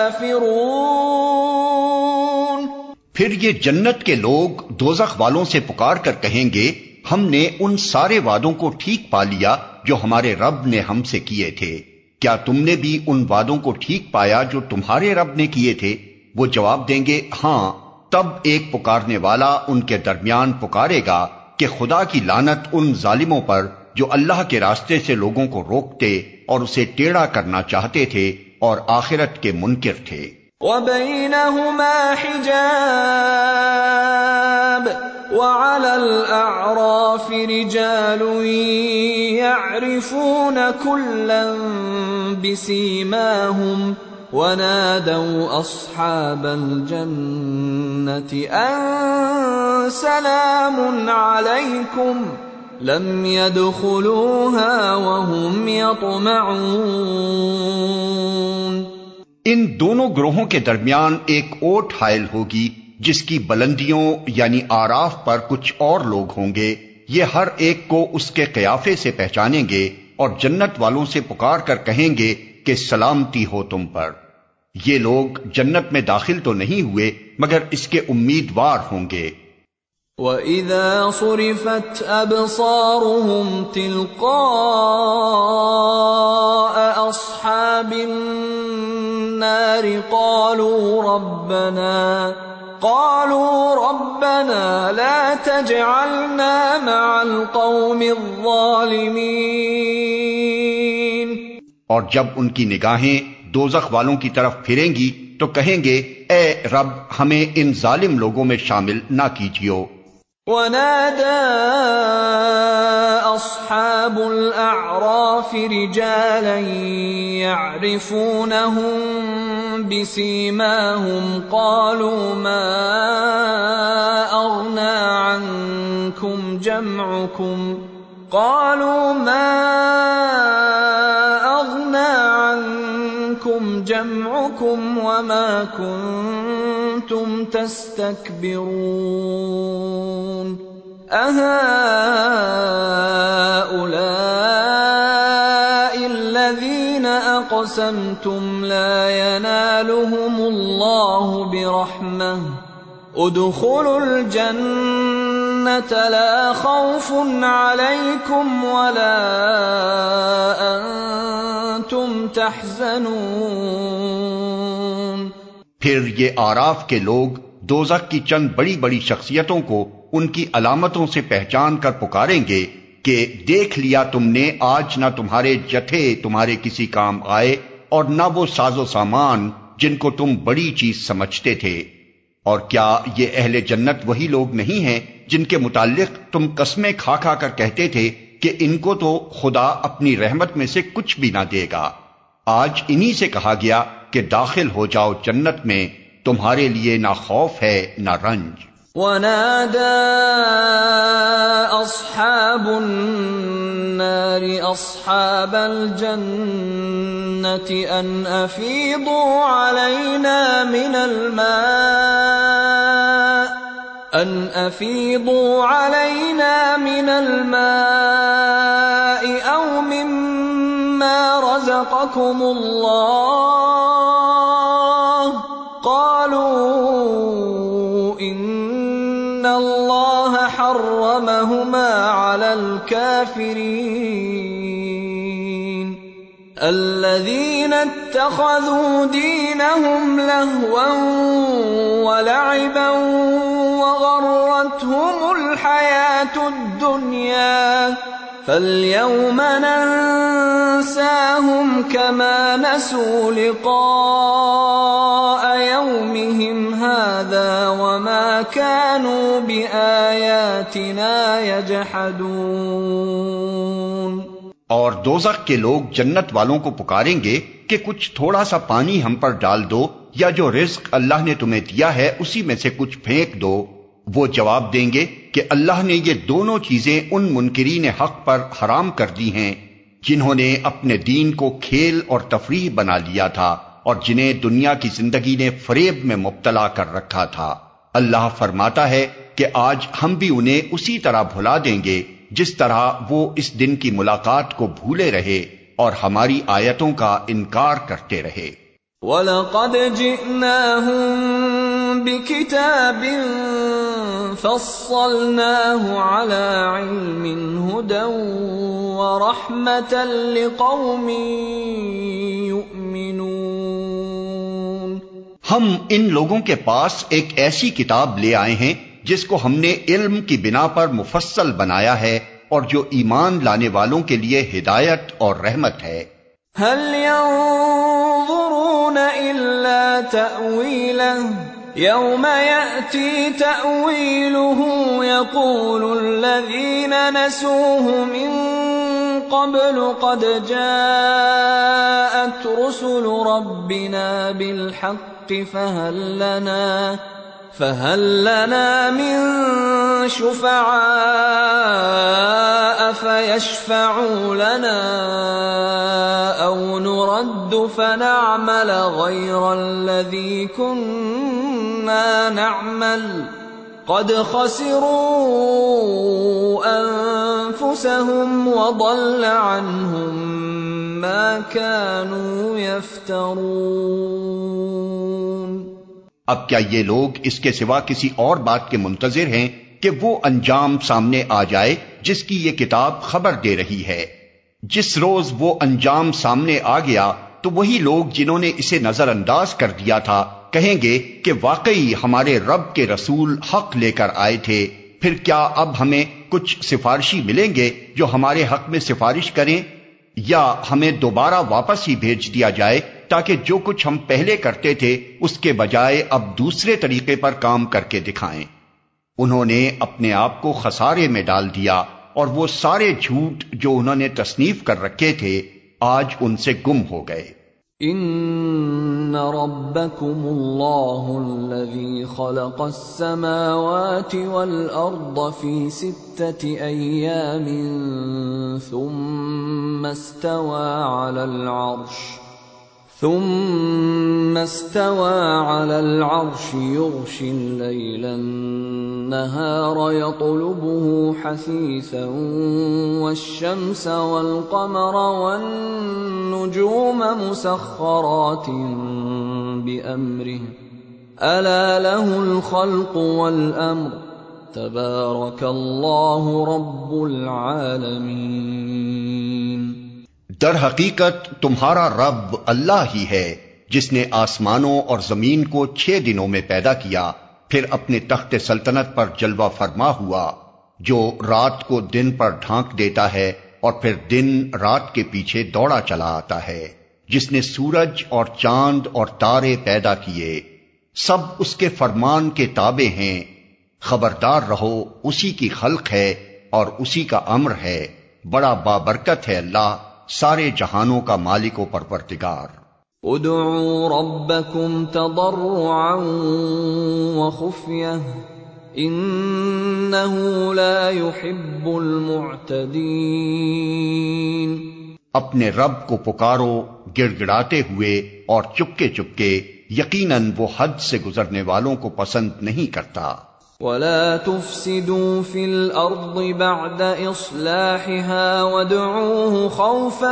A: كَافِرُونَ۔
B: پھر یہ جنت کے لوگ دوزخ والوں سے پکار کر کہیں گے ہم نے ان سارے وعدوں کو ٹھیک پا لیا جو ہمارے رب نے ہم سے کیے تھے، کیا تم نے بھی ان وعدوں کو ٹھیک پایا جو تمہارے رب نے کیے تھے؟ وہ جواب دیں گے ہاں۔ تب ایک پکارنے والا ان کے درمیان پکارے گا کہ خدا کی لعنت ان ظالموں پر جو اللہ کے راستے سے لوگوں کو روکتے اور اسے ٹیڑھا کرنا چاہتے تھے اور آخرت کے منکر تھے۔
A: وَبَيْنَهُمَا حِجَابٌ وَعَلَى الأعراف رجال يعرفون كلا بسيماهم ونادوا أصحاب الجنة أن سلام عليكم لم يدخلوها وهم يطمعون۔
B: ان دونوں گروہوں کے درمیان ایک اوٹ حائل ہوگی جس کی بلندیوں یعنی آراف پر کچھ اور لوگ ہوں گے، یہ ہر ایک کو اس کے قیافے سے پہچانیں گے اور جنت والوں سے پکار کر کہیں گے کہ سلامتی ہو تم پر۔ یہ لوگ جنت میں داخل تو نہیں ہوئے مگر اس کے امیدوار ہوں گے۔
A: وَإِذَا صُرِفَتْ أَبْصَارُهُمْ تِلْقَاءَ أَصْحَابِ النَّارِ قَالُوا رَبَّنَا قَالُوا رَبَّنَا لَا تَجْعَلْنَا مَعَ الْقَوْمِ الظَّالِمِينَ۔
B: اور جب ان کی نگاہیں دوزخ والوں کی طرف پھریں گی تو کہیں گے اے رب ہمیں ان ظالم لوگوں میں شامل نہ کیجیو۔
A: وَنَادَى أَصْحَابُ الْأَعْرَافِ رِجَالًا يَعْرِفُونَهُم بِسِيمَاهُمْ قَالُوا مَا أَغْنَى عَنكُمْ جَمْعُكُمْ قَالُوا مَا أَغْنَى عَنكُمْ جَمْعُكُمْ وَمَا كُنتُمْ تَسْتَكْبِرُونَ أَهَٰؤُلَاءِ الَّذِينَ أَقْسَمْتُمْ لَا يَنَالُهُمُ اللَّهُ بِرَحْمَةٍ ادْخُلُوا الْجَنَّةَ لَا خَوْفٌ عَلَيْكُمْ وَلَا أَنتُمْ تَحْزَنُونَ۔
B: پھر یہ آراف کے لوگ دوزخ کی چند بڑی بڑی شخصیتوں کو ان کی علامتوں سے پہچان کر پکاریں گے کہ دیکھ لیا تم نے آج نہ تمہارے جتھے تمہارے کسی کام آئے اور نہ وہ ساز و سامان جن کو تم بڑی چیز سمجھتے تھے۔ اور کیا یہ اہل جنت وہی لوگ نہیں ہیں جن کے متعلق تم قسمیں کھا کھا کر کہتے تھے کہ ان کو تو خدا اپنی رحمت میں سے کچھ بھی نہ دے گا؟ آج انہی سے کہا گیا کہ داخل ہو جاؤ جنت میں، تمہارے لیے نہ خوف ہے نہ رنج۔
A: وَنَادَى أَصْحَابُ النَّارِ أَصْحَابَ الْجَنَّةِ أَنْ أَفِيضُوا عَلَيْنَا مِنَ الْمَاءِ أَنْ أَفِيضُوا عَلَيْنَا مِنَ الْمَاءِ أَوْ مِمَّا رَزَقَكُمُ اللَّهُ قَالُوا إِنَّ اللَّهَ حَرَّمَهُمَا عَلَى الْكَافِرِينَ الَّذِينَ اتَّخَذُوا دِينَهُمْ لَهْوًا وَلَعِبًا وَغَرَّتْهُمُ الْحَيَاةُ الدُّنْيَا فَالْيَوْمَ نَنسَاهُمْ كَمَا نَسُوا لِقَاءَ يَوْمِهِمْ هَٰذَا وَمَا كَانُوا بِآيَاتِنَا يَجْحَدُونَ۔
B: اور دوزخ کے لوگ جنت والوں کو پکاریں گے کہ کچھ تھوڑا سا پانی ہم پر ڈال دو یا جو رزق اللہ نے تمہیں دیا ہے اسی میں سے کچھ پھینک دو۔ وہ جواب دیں گے کہ اللہ نے یہ دونوں چیزیں ان منکرین حق پر حرام کر دی ہیں جنہوں نے اپنے دین کو کھیل اور تفریح بنا لیا تھا اور جنہیں دنیا کی زندگی نے فریب میں مبتلا کر رکھا تھا۔ اللہ فرماتا ہے کہ آج ہم بھی انہیں اسی طرح بھلا دیں گے جس طرح وہ اس دن کی ملاقات کو بھولے رہے اور ہماری آیتوں کا انکار کرتے رہے۔
A: وَلَقَدْ جِئْنَاهُمْ بِكِتَابٍ فَصَّلْنَاهُ عَلَى عِلْمٍ هُدًى وَرَحْمَةً لِقَوْمٍ يُؤْمِنُونَ۔
B: ہم ان لوگوں کے پاس ایک ایسی کتاب لے آئے ہیں جس کو ہم نے علم کی بنا پر مفصل بنایا ہے اور جو ایمان لانے والوں کے لیے ہدایت اور رحمت ہے۔
A: هَلْ يَنظُرُونَ إِلَّا تَأْوِيلَهُ يوم يأتي تأويله يقول الذين نسوه من قبل قد جاءت رسل ربنا بالحق فهل لنا فهل لنا من شفعاء فيشفعوا لنا أو نرد فنعمل غير الذي كنا نعمل قد خسروا أنفسهم وضل عنهم ما كانوا يفترون۔
B: اب کیا یہ لوگ اس کے سوا کسی اور بات کے منتظر ہیں کہ وہ انجام سامنے آ جائے جس کی یہ کتاب خبر دے رہی ہے؟ جس روز وہ انجام سامنے آ گیا تو وہی لوگ جنہوں نے اسے نظر انداز کر دیا تھا کہیں گے کہ واقعی ہمارے رب کے رسول حق لے کر آئے تھے، پھر کیا اب ہمیں کچھ سفارشی ملیں گے جو ہمارے حق میں سفارش کریں، یا ہمیں دوبارہ واپس ہی بھیج دیا جائے تاکہ جو کچھ ہم پہلے کرتے تھے اس کے بجائے اب دوسرے طریقے پر کام کر کے دکھائیں۔ انہوں نے اپنے آپ کو خسارے میں ڈال دیا اور وہ سارے جھوٹ جو انہوں نے تصنیف کر رکھے تھے آج ان سے گم ہو گئے۔
A: ان ربکم اللہ الذی خلق السماوات والارض فی ستة ایام ثم استوى على العرش ثم استوى على العرش يغشي الليل النهار يطلبه حثيثا والشمس والقمر والنجوم مسخرات بأمره ألا له الخلق والأمر تبارك الله رب العالمين۔
B: در حقیقت تمہارا رب اللہ ہی ہے جس نے آسمانوں اور زمین کو چھ دنوں میں پیدا کیا، پھر اپنے تخت سلطنت پر جلوہ فرما ہوا، جو رات کو دن پر ڈھانک دیتا ہے اور پھر دن رات کے پیچھے دوڑا چلا آتا ہے، جس نے سورج اور چاند اور تارے پیدا کیے، سب اس کے فرمان کے تابع ہیں، خبردار رہو اسی کی خلق ہے اور اسی کا امر ہے، بڑا بابرکت ہے اللہ، سارے جہانوں کا مالک و پروردگار۔
A: ادعوا ربکم تضرعا وخفیہ انہ لا يحب المعتدین۔
B: اپنے رب کو پکارو گڑ گڑاتے ہوئے اور چپکے چپکے، یقیناً وہ حد سے گزرنے والوں کو پسند نہیں کرتا۔
A: ولا تفسدوا في الأرض بعد إصلاحها وادعوه خوفا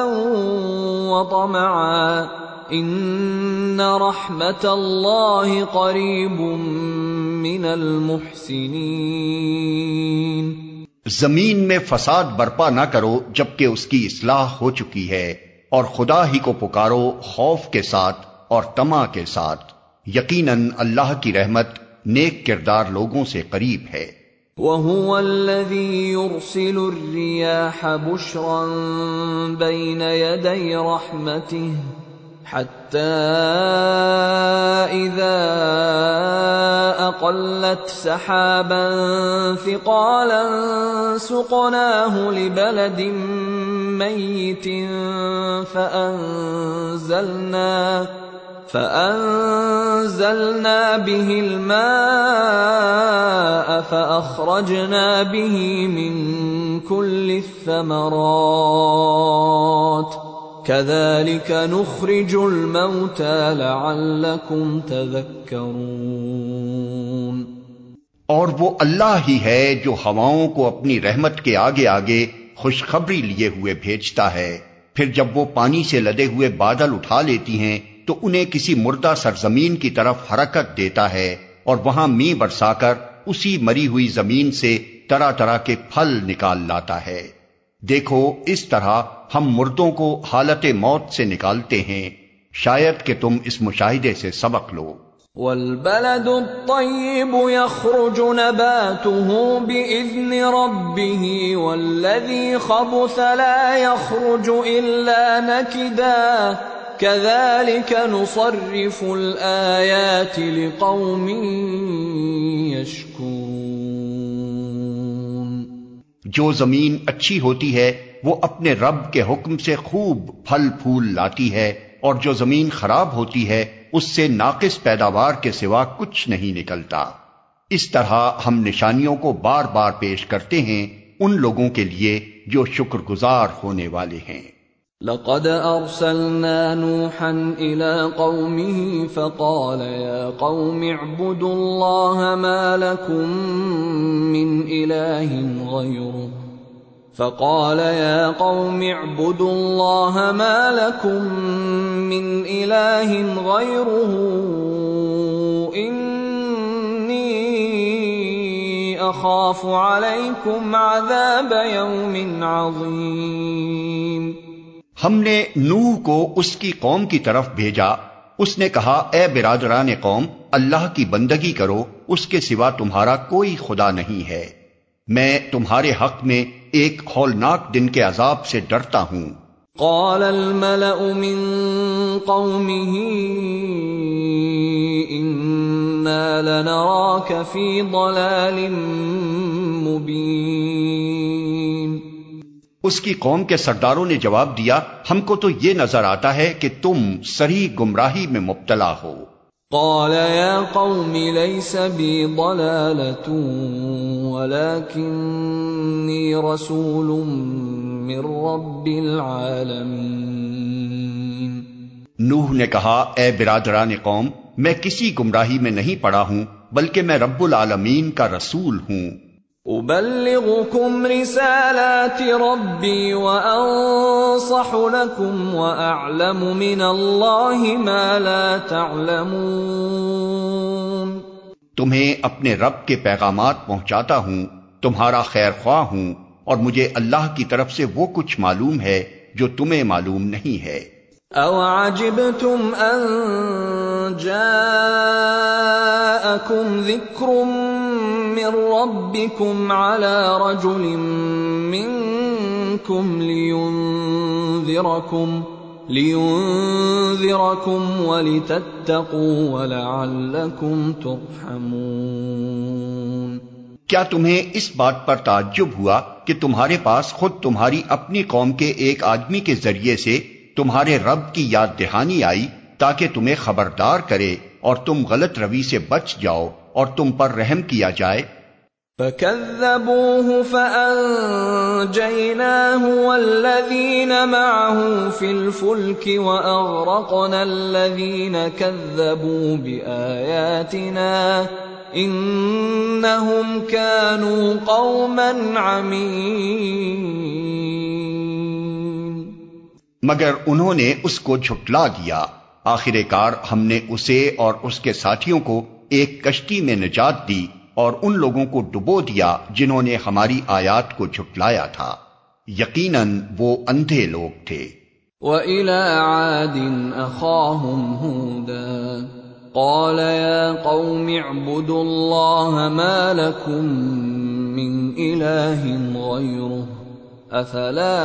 A: وطمعا إن رحمة الله قريب من المحسنين۔
B: زمین میں فساد برپا نہ کرو جبکہ اس کی اصلاح ہو چکی ہے، اور خدا ہی کو پکارو خوف کے ساتھ اور طمع کے ساتھ، یقیناً اللہ کی رحمت نیک کردار لوگوں سے قریب ہے۔
A: وَهُوَ الَّذِي يُرْسِلُ الرِّيَاحَ بُشْرًا بَيْنَ يَدَيْ رَحْمَتِهِ حَتَّى إِذَا أَقَلَّتْ سَحَابًا ثِقَالًا سُقْنَاهُ لِبَلَدٍ مَّيِّتٍ فَأَنزَلْنَا فَأَنزَلْنَا بِهِ الْمَاءَ فَأَخْرَجْنَا بِهِ مِن كُلِّ الثَّمَرَاتِ كَذَلِكَ نُخْرِجُ الْمَوْتَى لَعَلَّكُمْ تَذَكَّرُونَ۔
B: اور وہ اللہ ہی ہے جو ہواؤں کو اپنی رحمت کے آگے آگے خوشخبری لیے ہوئے بھیجتا ہے، پھر جب وہ پانی سے لدے ہوئے بادل اٹھا لیتی ہیں تو انہیں کسی مردہ سرزمین کی طرف حرکت دیتا ہے، اور وہاں می برسا کر اسی مری ہوئی زمین سے طرح طرح کے پھل نکال لاتا ہے۔ دیکھو اس طرح ہم مردوں کو حالت موت سے نکالتے ہیں، شاید کہ تم اس مشاہدے سے سبق لو۔
A: والبلد الطيب يخرج نباته بإذن ربه والذي خبث لا يخرج إلا نكدا كذلك نصرف الآيات لقوم يشكرون۔
B: جو زمین اچھی ہوتی ہے وہ اپنے رب کے حکم سے خوب پھل پھول لاتی ہے، اور جو زمین خراب ہوتی ہے اس سے ناقص پیداوار کے سوا کچھ نہیں نکلتا۔ اس طرح ہم نشانیوں کو بار بار پیش کرتے ہیں ان لوگوں کے لیے جو شکر گزار ہونے والے ہیں۔
A: لقد ارسلنا نوحا الى قومه فقال يا قوم اعبدوا الله ما لكم من اله غيره فقال يا قوم اعبدوا الله ما لكم من اله غيره اني اخاف عليكم عذاب يوم عظيم۔
B: ہم نے نوح کو اس کی قوم کی طرف بھیجا، اس نے کہا اے برادران قوم، اللہ کی بندگی کرو، اس کے سوا تمہارا کوئی خدا نہیں ہے، میں تمہارے حق میں ایک ہولناک دن کے عذاب سے ڈرتا ہوں۔
A: قال الملأ من قومه إنا لنراك في ضلال مبين۔
B: اس کی قوم کے سرداروں نے جواب دیا، ہم کو تو یہ نظر آتا ہے کہ تم صریح گمراہی میں مبتلا ہو۔
A: قال يا قوم ليس بي ضلالة ولكني رسول من رب العالمين۔
B: نوح نے کہا اے برادران قوم، میں کسی گمراہی میں نہیں پڑا ہوں بلکہ میں رب العالمین کا رسول ہوں۔
A: أبلغكم رسالات ربي وأنصح لكم وأعلم من الله ما لا تعلمون۔
B: تمہیں اپنے رب کے پیغامات پہنچاتا ہوں، تمہارا خیر خواہ ہوں، اور مجھے اللہ کی طرف سے وہ کچھ معلوم ہے جو تمہیں معلوم نہیں ہے۔
A: أَوَعَجِبْتُمْ أَن جَاءَكُمْ ذِكْرٌ مِّن رَّبِّكُمْ عَلَىٰ رَجُلٍ مِّنكُمْ لِيُنذِرَكُمْ لِيُنذِرَكُمْ وَلِتَتَّقُوا وَلَعَلَّكُمْ تُرْحَمُونَ۔
B: کیا تمہیں اس بات پر تعجب ہوا کہ تمہارے پاس خود تمہاری اپنی قوم کے ایک آدمی کے ذریعے سے تمہارے رب کی یاد دہانی آئی تاکہ تمہیں خبردار کرے اور تم غلط روی سے بچ جاؤ اور تم پر رحم کیا جائے؟
A: فَكَذَّبُوهُ فَأَنجَيْنَاهُ وَالَّذِينَ مَعَهُ فِي الْفُلْكِ وَأَغْرَقْنَا الَّذِينَ كَذَّبُوا بِآيَاتِنَا إِنَّهُمْ كَانُوا قَوْمًا عَمِينَ۔
B: مگر انہوں نے اس کو جھٹلا دیا، آخر کار ہم نے اسے اور اس کے ساتھیوں کو ایک کشتی میں نجات دی اور ان لوگوں کو ڈبو دیا جنہوں نے ہماری آیات کو جھٹلایا تھا، یقیناً وہ اندھے لوگ تھے۔
A: وَإِلَىٰ عَادٍ أَخَاهُمْ هُودًا قَالَ يَا قَوْمِ اعْبُدُوا اللَّهَ مَا لَكُم مِّنْ إِلَٰهٍ غَيْرُهُ أَفَلَا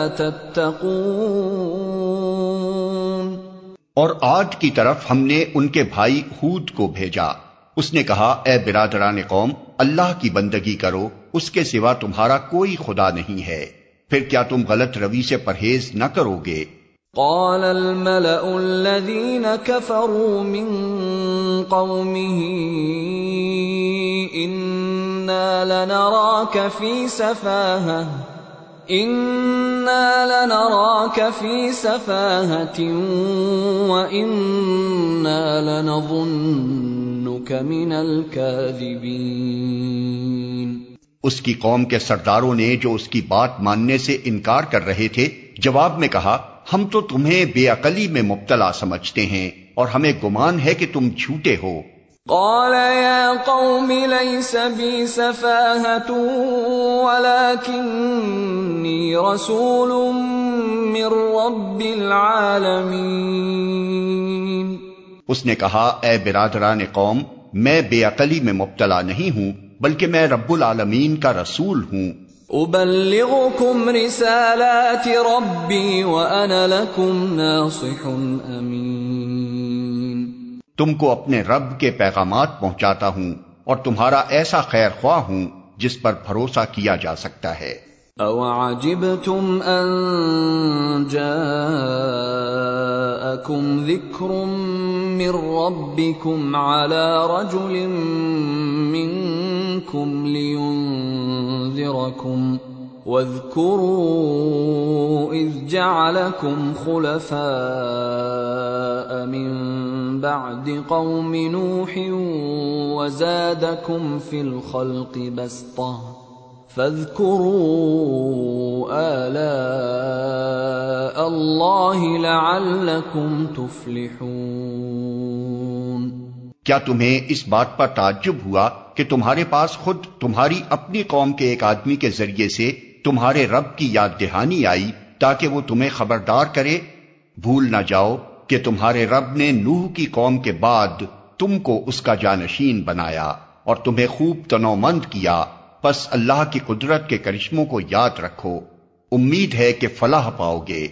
A: تَتَّقُونَ۔
B: اور عاد کی طرف ہم نے ان کے بھائی ہود کو بھیجا، اس نے کہا اے برادران قوم، اللہ کی بندگی کرو، اس کے سوا تمہارا کوئی خدا نہیں ہے، پھر کیا تم غلط روی سے پرہیز نہ کرو گے؟
A: قال الملأ الذين كفروا من قومه إنا لنراك في سفاهة إنا لنراك في سفاهة وإنا لنظنك من الكاذبين۔
B: اس کی قوم کے سرداروں نے جو اس کی بات ماننے سے انکار کر رہے تھے جواب میں کہا، ہم تو تمہیں بے عقلی میں مبتلا سمجھتے ہیں اور ہمیں گمان ہے کہ تم جھوٹے ہو۔
A: قال يا قوم ليس بي سفاهة ولكني رسول من رب العالمين۔
B: اس نے کہا اے برادران قوم، میں بے عقلی میں مبتلا نہیں ہوں بلکہ میں رب العالمین کا رسول ہوں۔
A: أبلغكم رسالات ربي وأنا لكم ناصح أمين.
B: تم کو اپنے رب کے پیغامات پہنچاتا ہوں اور تمہارا ایسا خیر خواہ ہوں جس پر بھروسہ کیا جا سکتا ہے.
A: أَوَعَجِبْتُمْ أَن جَاءَكُمْ ذِكْرٌ مِّن رَّبِّكُمْ عَلَى رَجُلٍ مِّنكُمْ لِيُنذِرَكُمْ وَاذْكُرُوا إِذْ جَعَلَكُمْ خُلَفَاءَ مِن بَعْدِ قَوْمِ نُوحٍ وَزَادَكُمْ فِي الْخَلْقِ بَسْطَةً فَاذْكُرُوا آلَاءَ اللَّهِ لَعَلَّكُمْ تُفْلِحُونَ.
B: کیا تمہیں اس بات پر تعجب ہوا کہ تمہارے پاس خود تمہاری اپنی قوم کے ایک آدمی کے ذریعے سے تمہارے رب کی یاد دہانی آئی تاکہ وہ تمہیں خبردار کرے؟ بھول نہ جاؤ کہ تمہارے رب نے نوح کی قوم کے بعد تم کو اس کا جانشین بنایا اور تمہیں خوب تنومند کیا. پس اللہ کی قدرت کے کرشموں کو یاد رکھو، امید ہے کہ فلاح پاؤ گے.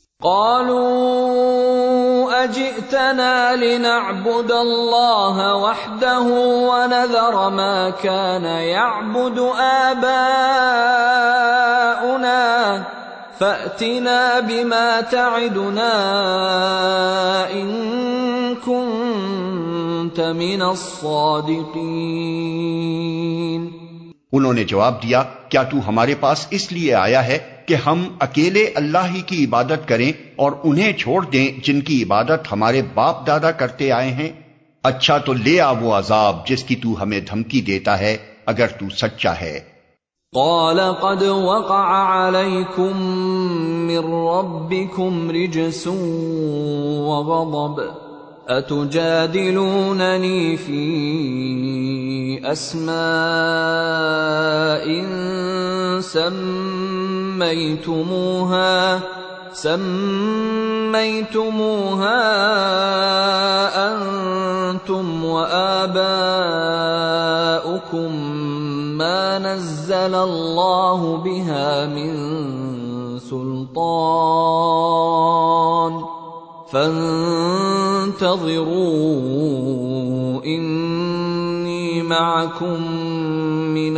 A: قالوا اجئتنا لنعبد الله وحده ونذر ما كان يعبد آباؤنا فأتنا بما تعدنا إن كنت من الصادقين.
B: انہوں نے جواب دیا، کیا تو ہمارے پاس اس لیے آیا ہے کہ ہم اکیلے اللہ ہی کی عبادت کریں اور انہیں چھوڑ دیں جن کی عبادت ہمارے باپ دادا کرتے آئے ہیں؟ اچھا تو لے آ وہ عذاب جس کی تو ہمیں دھمکی دیتا ہے اگر تو سچا ہے.
A: قال قد وقع عليكم من ربكم رجس وغضب أتجادلونني في أسماء سميتموها سميتموها أنتم وآباؤكم ما نزل الله بها من سلطان فانتظروا انی معکم من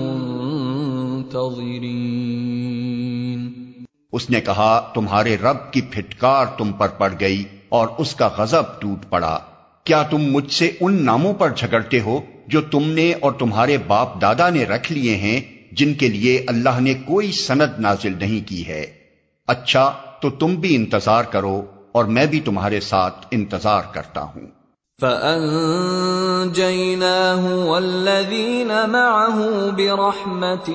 A: المنتظرین.
B: اس نے کہا، تمہارے رب کی پھٹکار تم پر پڑ گئی اور اس کا غضب ٹوٹ پڑا. کیا تم مجھ سے ان ناموں پر جھگڑتے ہو جو تم نے اور تمہارے باپ دادا نے رکھ لیے ہیں جن کے لیے اللہ نے کوئی سند نازل نہیں کی ہے؟ اچھا تو تم بھی انتظار کرو اور میں بھی تمہارے ساتھ انتظار کرتا ہوں.
A: فَأَنجَيْنَاهُ وَالَّذِينَ مَعَهُ بِرَحْمَةٍ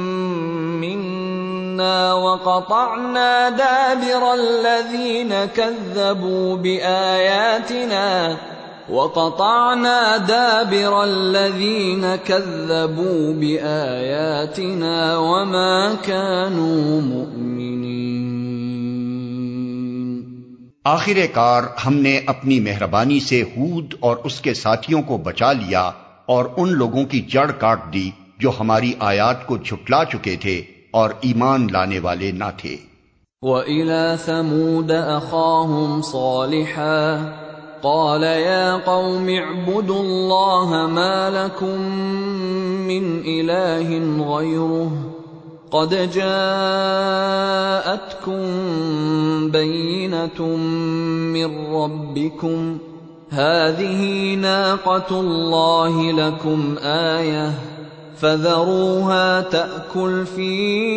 A: مِنَّا وَقَطَعْنَا دَابِرَ الَّذِينَ كَذَّبُوا بِآيَاتِنَا وَقَطَعْنَا دَابِرَ الَّذِينَ كَذَّبُوا بِآيَاتِنَا وَمَا كَانُوا مُؤْمِنِينَ.
B: آخر کار ہم نے اپنی مہربانی سے ہود اور اس کے ساتھیوں کو بچا لیا اور ان لوگوں کی جڑ کاٹ دی جو ہماری آیات کو جھٹلا چکے تھے اور ایمان لانے والے نہ تھے.
A: وَإِلَى ثَمُودَ أَخَاهُمْ صَالِحًا قَالَ يَا قَوْمِ اعْبُدُوا اللَّهَ مَا لَكُمْ مِنْ إِلَٰهٍ غَيْرُهُ قد جاءتكم بينة من ربكم هذه ناقة الله لكم آية فذروها تأكل في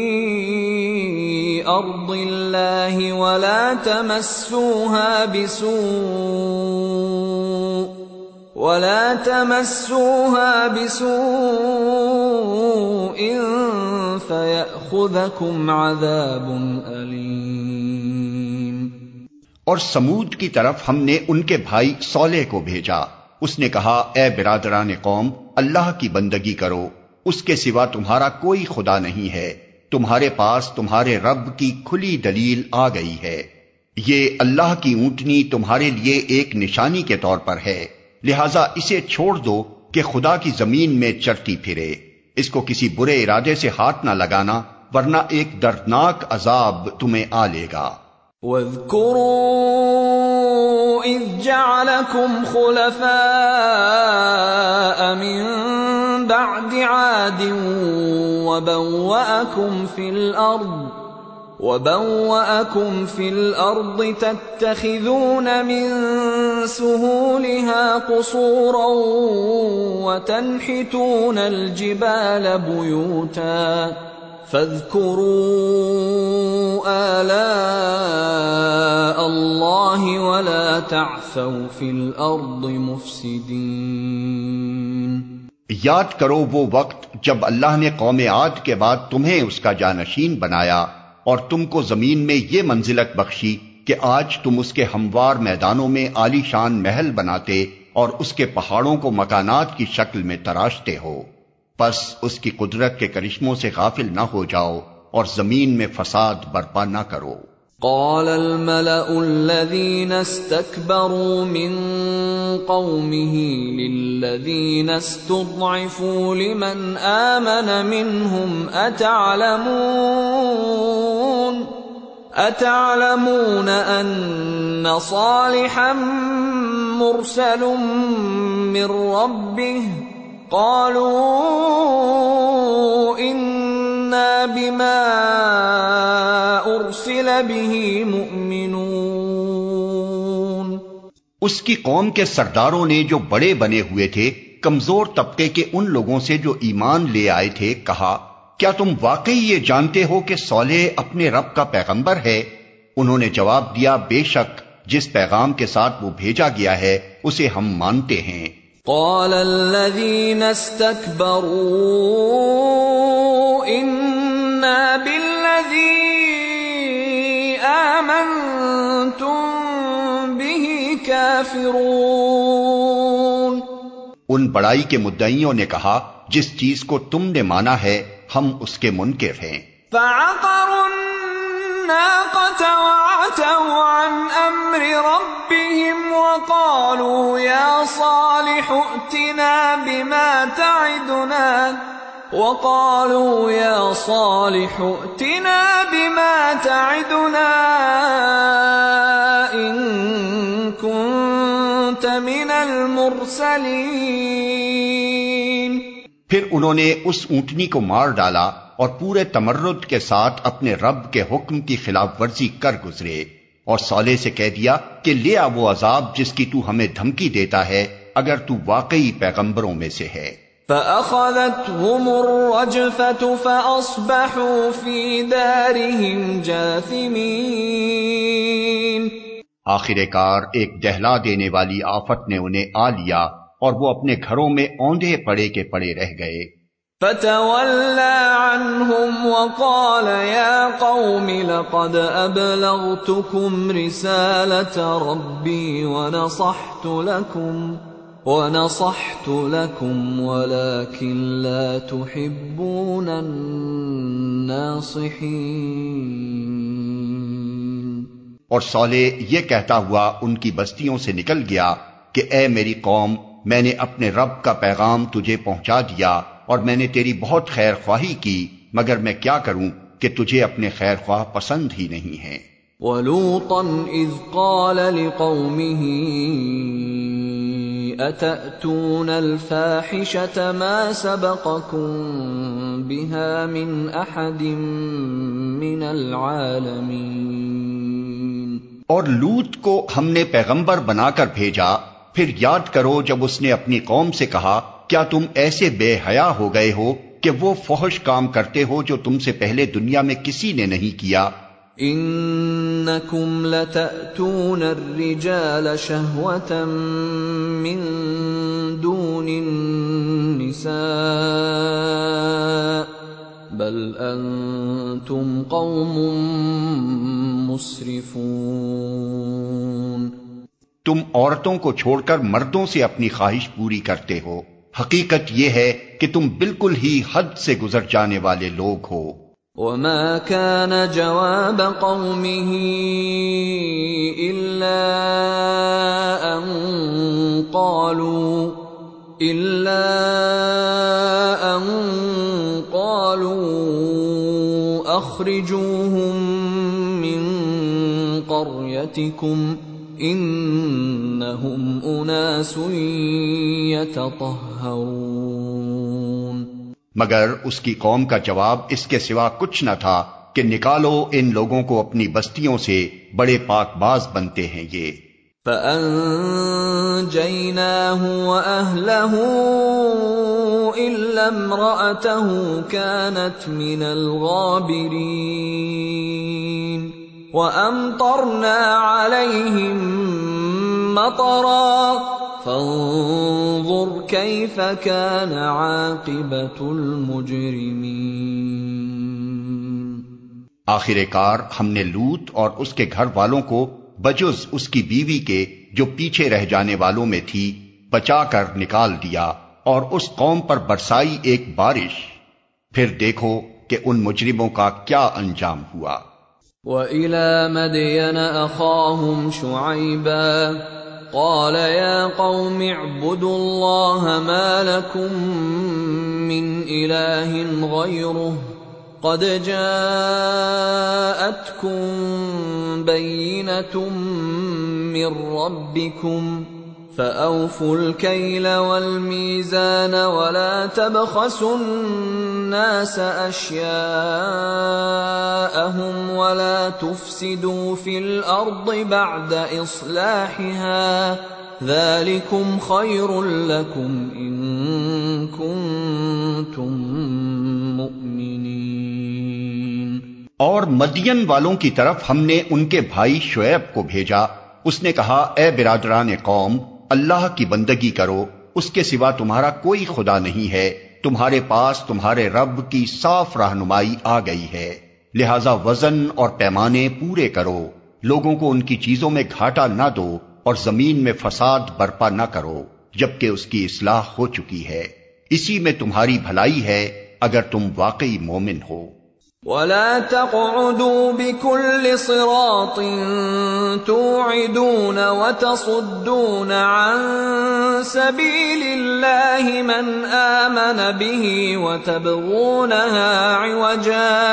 A: أرض الله ولا تمسوها بسوء ولا تمسوها بسوء فَيَأْخُذَكُمْ عَذَابٌ أَلِيمٌ.
B: اور سمود کی طرف ہم نے ان کے بھائی صالح کو بھیجا. اس نے کہا، اے برادران قوم، اللہ کی بندگی کرو، اس کے سوا تمہارا کوئی خدا نہیں ہے. تمہارے پاس تمہارے رب کی کھلی دلیل آ گئی ہے. یہ اللہ کی اونٹنی تمہارے لیے ایک نشانی کے طور پر ہے، لہذا اسے چھوڑ دو کہ خدا کی زمین میں چرتی پھرے. اس کو کسی برے ارادے سے ہاتھ نہ لگانا ورنہ ایک دردناک عذاب تمہیں آ لے گا۔
A: وَاذْكُرُوا إِذْ جَعَلَكُمْ خُلَفَاءَ مِن بَعْدِ عَادٍ وَبَوَّأَكُمْ فِي الْأَرْضِ وَبَوَّأَكُمْ فِي الْأَرْضِ تَتَّخِذُونَ مِن سُهُولِهَا قُصُورًا وَتَنْحِتُونَ الْجِبَالَ بُيُوتًا فَاذْكُرُوا آلَاءَ اللَّهِ وَلَا تَعْثَوْا فِي الْأَرْضِ مُفْسِدِينَ۔
B: یاد کرو وہ وقت جب اللہ نے قوم عاد کے بعد تمہیں اس کا جانشین بنایا اور تم کو زمین میں یہ منزلت بخشی کہ آج تم اس کے ہموار میدانوں میں عالی شان محل بناتے اور اس کے پہاڑوں کو مکانات کی شکل میں تراشتے ہو، پس اس کی قدرت کے کرشموں سے غافل نہ ہو جاؤ اور زمین میں فساد برپا نہ کرو۔
A: قال الملأ الذين استكبروا من قومه للذين استضعفوا لمن آمن منهم أتعلمون أتعلمون أن صالحا مرسل من ربه قالوا إنا بما أرسل به مؤمنون۔
B: اس کی قوم کے سرداروں نے جو بڑے بنے ہوئے تھے کمزور طبقے کے ان لوگوں سے جو ایمان لے آئے تھے کہا، کیا تم واقعی یہ جانتے ہو کہ صالح اپنے رب کا پیغمبر ہے؟ انہوں نے جواب دیا، بے شک جس پیغام کے ساتھ وہ بھیجا گیا ہے اسے ہم مانتے ہیں۔
A: قال الذين استكبروا إنا بالذي آمنتم به كافرون۔
B: ان بڑائی کے مدعیوں نے کہا، جس چیز کو تم نے مانا ہے ہم اس کے منکر ہیں۔
A: فعقروا الناقة وعتوا عن أمر ربهم وقالوا يا صالح ائتنا بما تعدنا وقالوا يا صالح ائتنا بما تعدنا إن كنت من المرسلين۔
B: پھر انہوں نے اس اونٹنی کو مار ڈالا اور پورے تمرد کے ساتھ اپنے رب کے حکم کی خلاف ورزی کر گزرے، اور صالح سے کہہ دیا کہ لے آ وہ عذاب جس کی تو ہمیں دھمکی دیتا ہے اگر تو واقعی پیغمبروں میں سے ہے۔
A: فَأَخَذَتْهُمُ الرَّجْفَةُ فَأَصْبَحُوا فِي دَارِهِمْ جَاثِمِينَ۔
B: آخر کار ایک دہلا دینے والی آفت نے انہیں آ لیا اور وہ اپنے گھروں میں اوندھے پڑے کے پڑے رہ گئے۔
A: فَتَوَلَّى عَنْهُمْ وَقَالَ يَا قَوْمِ لَقَدْ أَبْلَغْتُكُمْ رِسَالَةَ رَبِّي وَنَصَحْتُ لَكُمْ وَنَصَحْتُ لَكُمْ وَلَكِنْ لَا تُحِبُّونَ النَّاصِحِينَ۔
B: اور صالح یہ کہتا ہوا ان کی بستیوں سے نکل گیا کہ اے میری قوم، میں نے اپنے رب کا پیغام تجھے پہنچا دیا اور میں نے تیری بہت خیر خواہی کی، مگر میں کیا کروں کہ تجھے اپنے خیر خواہ پسند ہی نہیں ہیں۔
A: وَلُوطًا إِذْ قَالَ لِقَوْمِهِ أَتَأْتُونَ الْفَاحِشَةَ مَا سَبَقَكُم بِهَا مِنْ أَحَدٍ مِّنَ الْعَالَمِينَ۔
B: اور لوط کو ہم نے پیغمبر بنا کر بھیجا، پھر یاد کرو جب اس نے اپنی قوم سے کہا، کیا تم ایسے بے حیا ہو گئے ہو کہ وہ فحش کام کرتے ہو جو تم سے پہلے دنیا میں کسی نے نہیں کیا؟
A: انکم لتأتون الرجال شہوة من دون النساء بل انتم قوم مسرفون۔
B: تم عورتوں کو چھوڑ کر مردوں سے اپنی خواہش پوری کرتے ہو، حقیقت یہ ہے کہ تم بالکل ہی حد سے گزر جانے والے لوگ ہو۔
A: وما كان جواب قومه إلا أن قالوا إلا أن قالوا اخرجوهم من قريتكم انهم اناس يتطهرون،
B: مگر اس کی قوم کا جواب اس کے سوا کچھ نہ تھا کہ نکالو ان لوگوں کو اپنی بستیوں سے، بڑے پاک باز بنتے ہیں یہ۔
A: فَأَنجَيْنَاهُ وَأَهْلَهُ إِلَّا امْرَأَتَهُ كَانَتْ مِنَ الْغَابِرِينَ وَأَمْطَرْنَا عَلَيْهِمْ مَطَرًا فَانظُرْ كَيْفَ كَانَ عَاقِبَةُ الْمُجْرِمِينَ۔
B: آخر کار ہم نے لوط اور اس کے گھر والوں کو بجز اس کی بیوی کے جو پیچھے رہ جانے والوں میں تھی بچا کر نکال دیا، اور اس قوم پر برسائی ایک بارش، پھر دیکھو کہ ان مجرموں کا کیا انجام ہوا۔
A: وَإِلَى مَدْيَنَ أَخَاهُمْ شُعَيْبًا قَالَ يَا قَوْمِ اعْبُدُوا اللَّهَ مَا لَكُمْ مِنْ إِلَٰهٍ غَيْرُهُ قَدْ جَاءَتْكُمْ بَيِّنَةٌ مِّن رَّبِّكُمْ فَأَوْفُوا الْكَيْلَ وَالْمِيزَانَ وَلَا تَبْخَسُوا النَّاسَ أَشْيَاءَهُمْ وَلَا تُفْسِدُوا فِي الْأَرْضِ بَعْدَ إِصْلَاحِهَا ذَلِكُمْ خَيْرٌ لَّكُمْ إِن كُنتُم مُّؤْمِنِينَ۔
B: اور مدین والوں کی طرف ہم نے ان کے بھائی شعیب کو بھیجا، اس نے کہا اے برادران قوم، اللہ کی بندگی کرو، اس کے سوا تمہارا کوئی خدا نہیں ہے، تمہارے پاس تمہارے رب کی صاف رہنمائی آ گئی ہے، لہذا وزن اور پیمانے پورے کرو، لوگوں کو ان کی چیزوں میں گھاٹا نہ دو اور زمین میں فساد برپا نہ کرو جبکہ اس کی اصلاح ہو چکی ہے، اسی میں تمہاری بھلائی ہے اگر تم واقعی مومن ہو۔
A: وَلَا تَقْعُدُوا بِكُلِّ صِرَاطٍ تُوعِدُونَ وَتَصُدُّونَ عَن سَبِيلِ اللَّهِ مَنْ آمَنَ بِهِ وَتَبْغُونَهَا عِوَجًا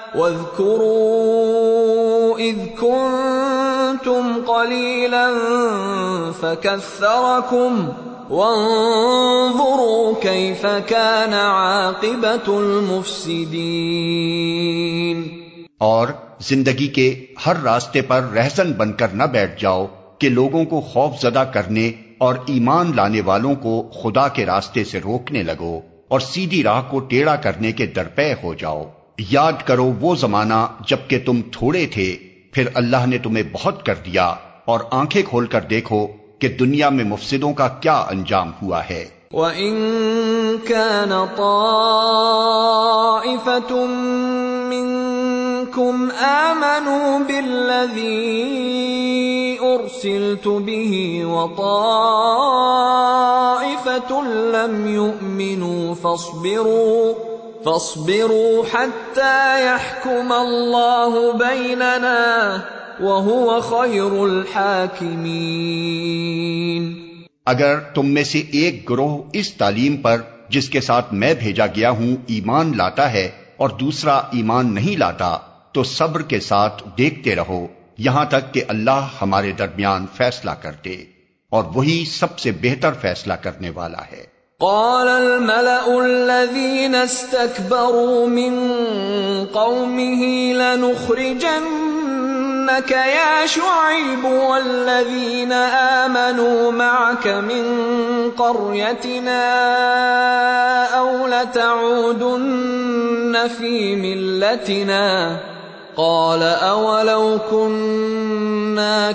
A: وَاذْكُرُوا إِذْ كُنتُمْ قَلِيلًا فَكَثَّرَكُمْ وَانظُرُوا كَيْفَ كَانَ عَاقِبَةُ الْمُفْسِدِينَ۔
B: اور زندگی کے ہر راستے پر رہزن بن کر نہ بیٹھ جاؤ کہ لوگوں کو خوف زدہ کرنے اور ایمان لانے والوں کو خدا کے راستے سے روکنے لگو اور سیدھی راہ کو ٹیڑھا کرنے کے درپے ہو جاؤ۔ یاد کرو وہ زمانہ جب کہ تم تھوڑے تھے، پھر اللہ نے تمہیں بہت کر دیا، اور آنکھیں کھول کر دیکھو کہ دنیا میں مفسدوں کا کیا انجام ہوا ہے۔
A: وَإِن كَانَ طَائِفَةٌ مِّنكُمْ آمَنُوا بِالَّذِي أُرْسِلْتُ بِهِ وَطَائِفَةٌ لَّمْ يُؤْمِنُوا فَاصْبِرُوا فَاصْبِرُوا حَتَّى يَحْكُمَ اللَّهُ بَيْنَنَا وَهُوَ خَيْرُ الْحَاكِمِينَ۔
B: اگر تم میں سے ایک گروہ اس تعلیم پر جس کے ساتھ میں بھیجا گیا ہوں ایمان لاتا ہے اور دوسرا ایمان نہیں لاتا تو صبر کے ساتھ دیکھتے رہو یہاں تک کہ اللہ ہمارے درمیان فیصلہ کر دے، اور وہی سب سے بہتر فیصلہ کرنے والا ہے۔
A: قال الملأ الذين استكبروا من قومه لنخرجنك يا شعيب والذين آمنوا معك من قريتنا أو لتعودن في ملتنا قال أولو كنا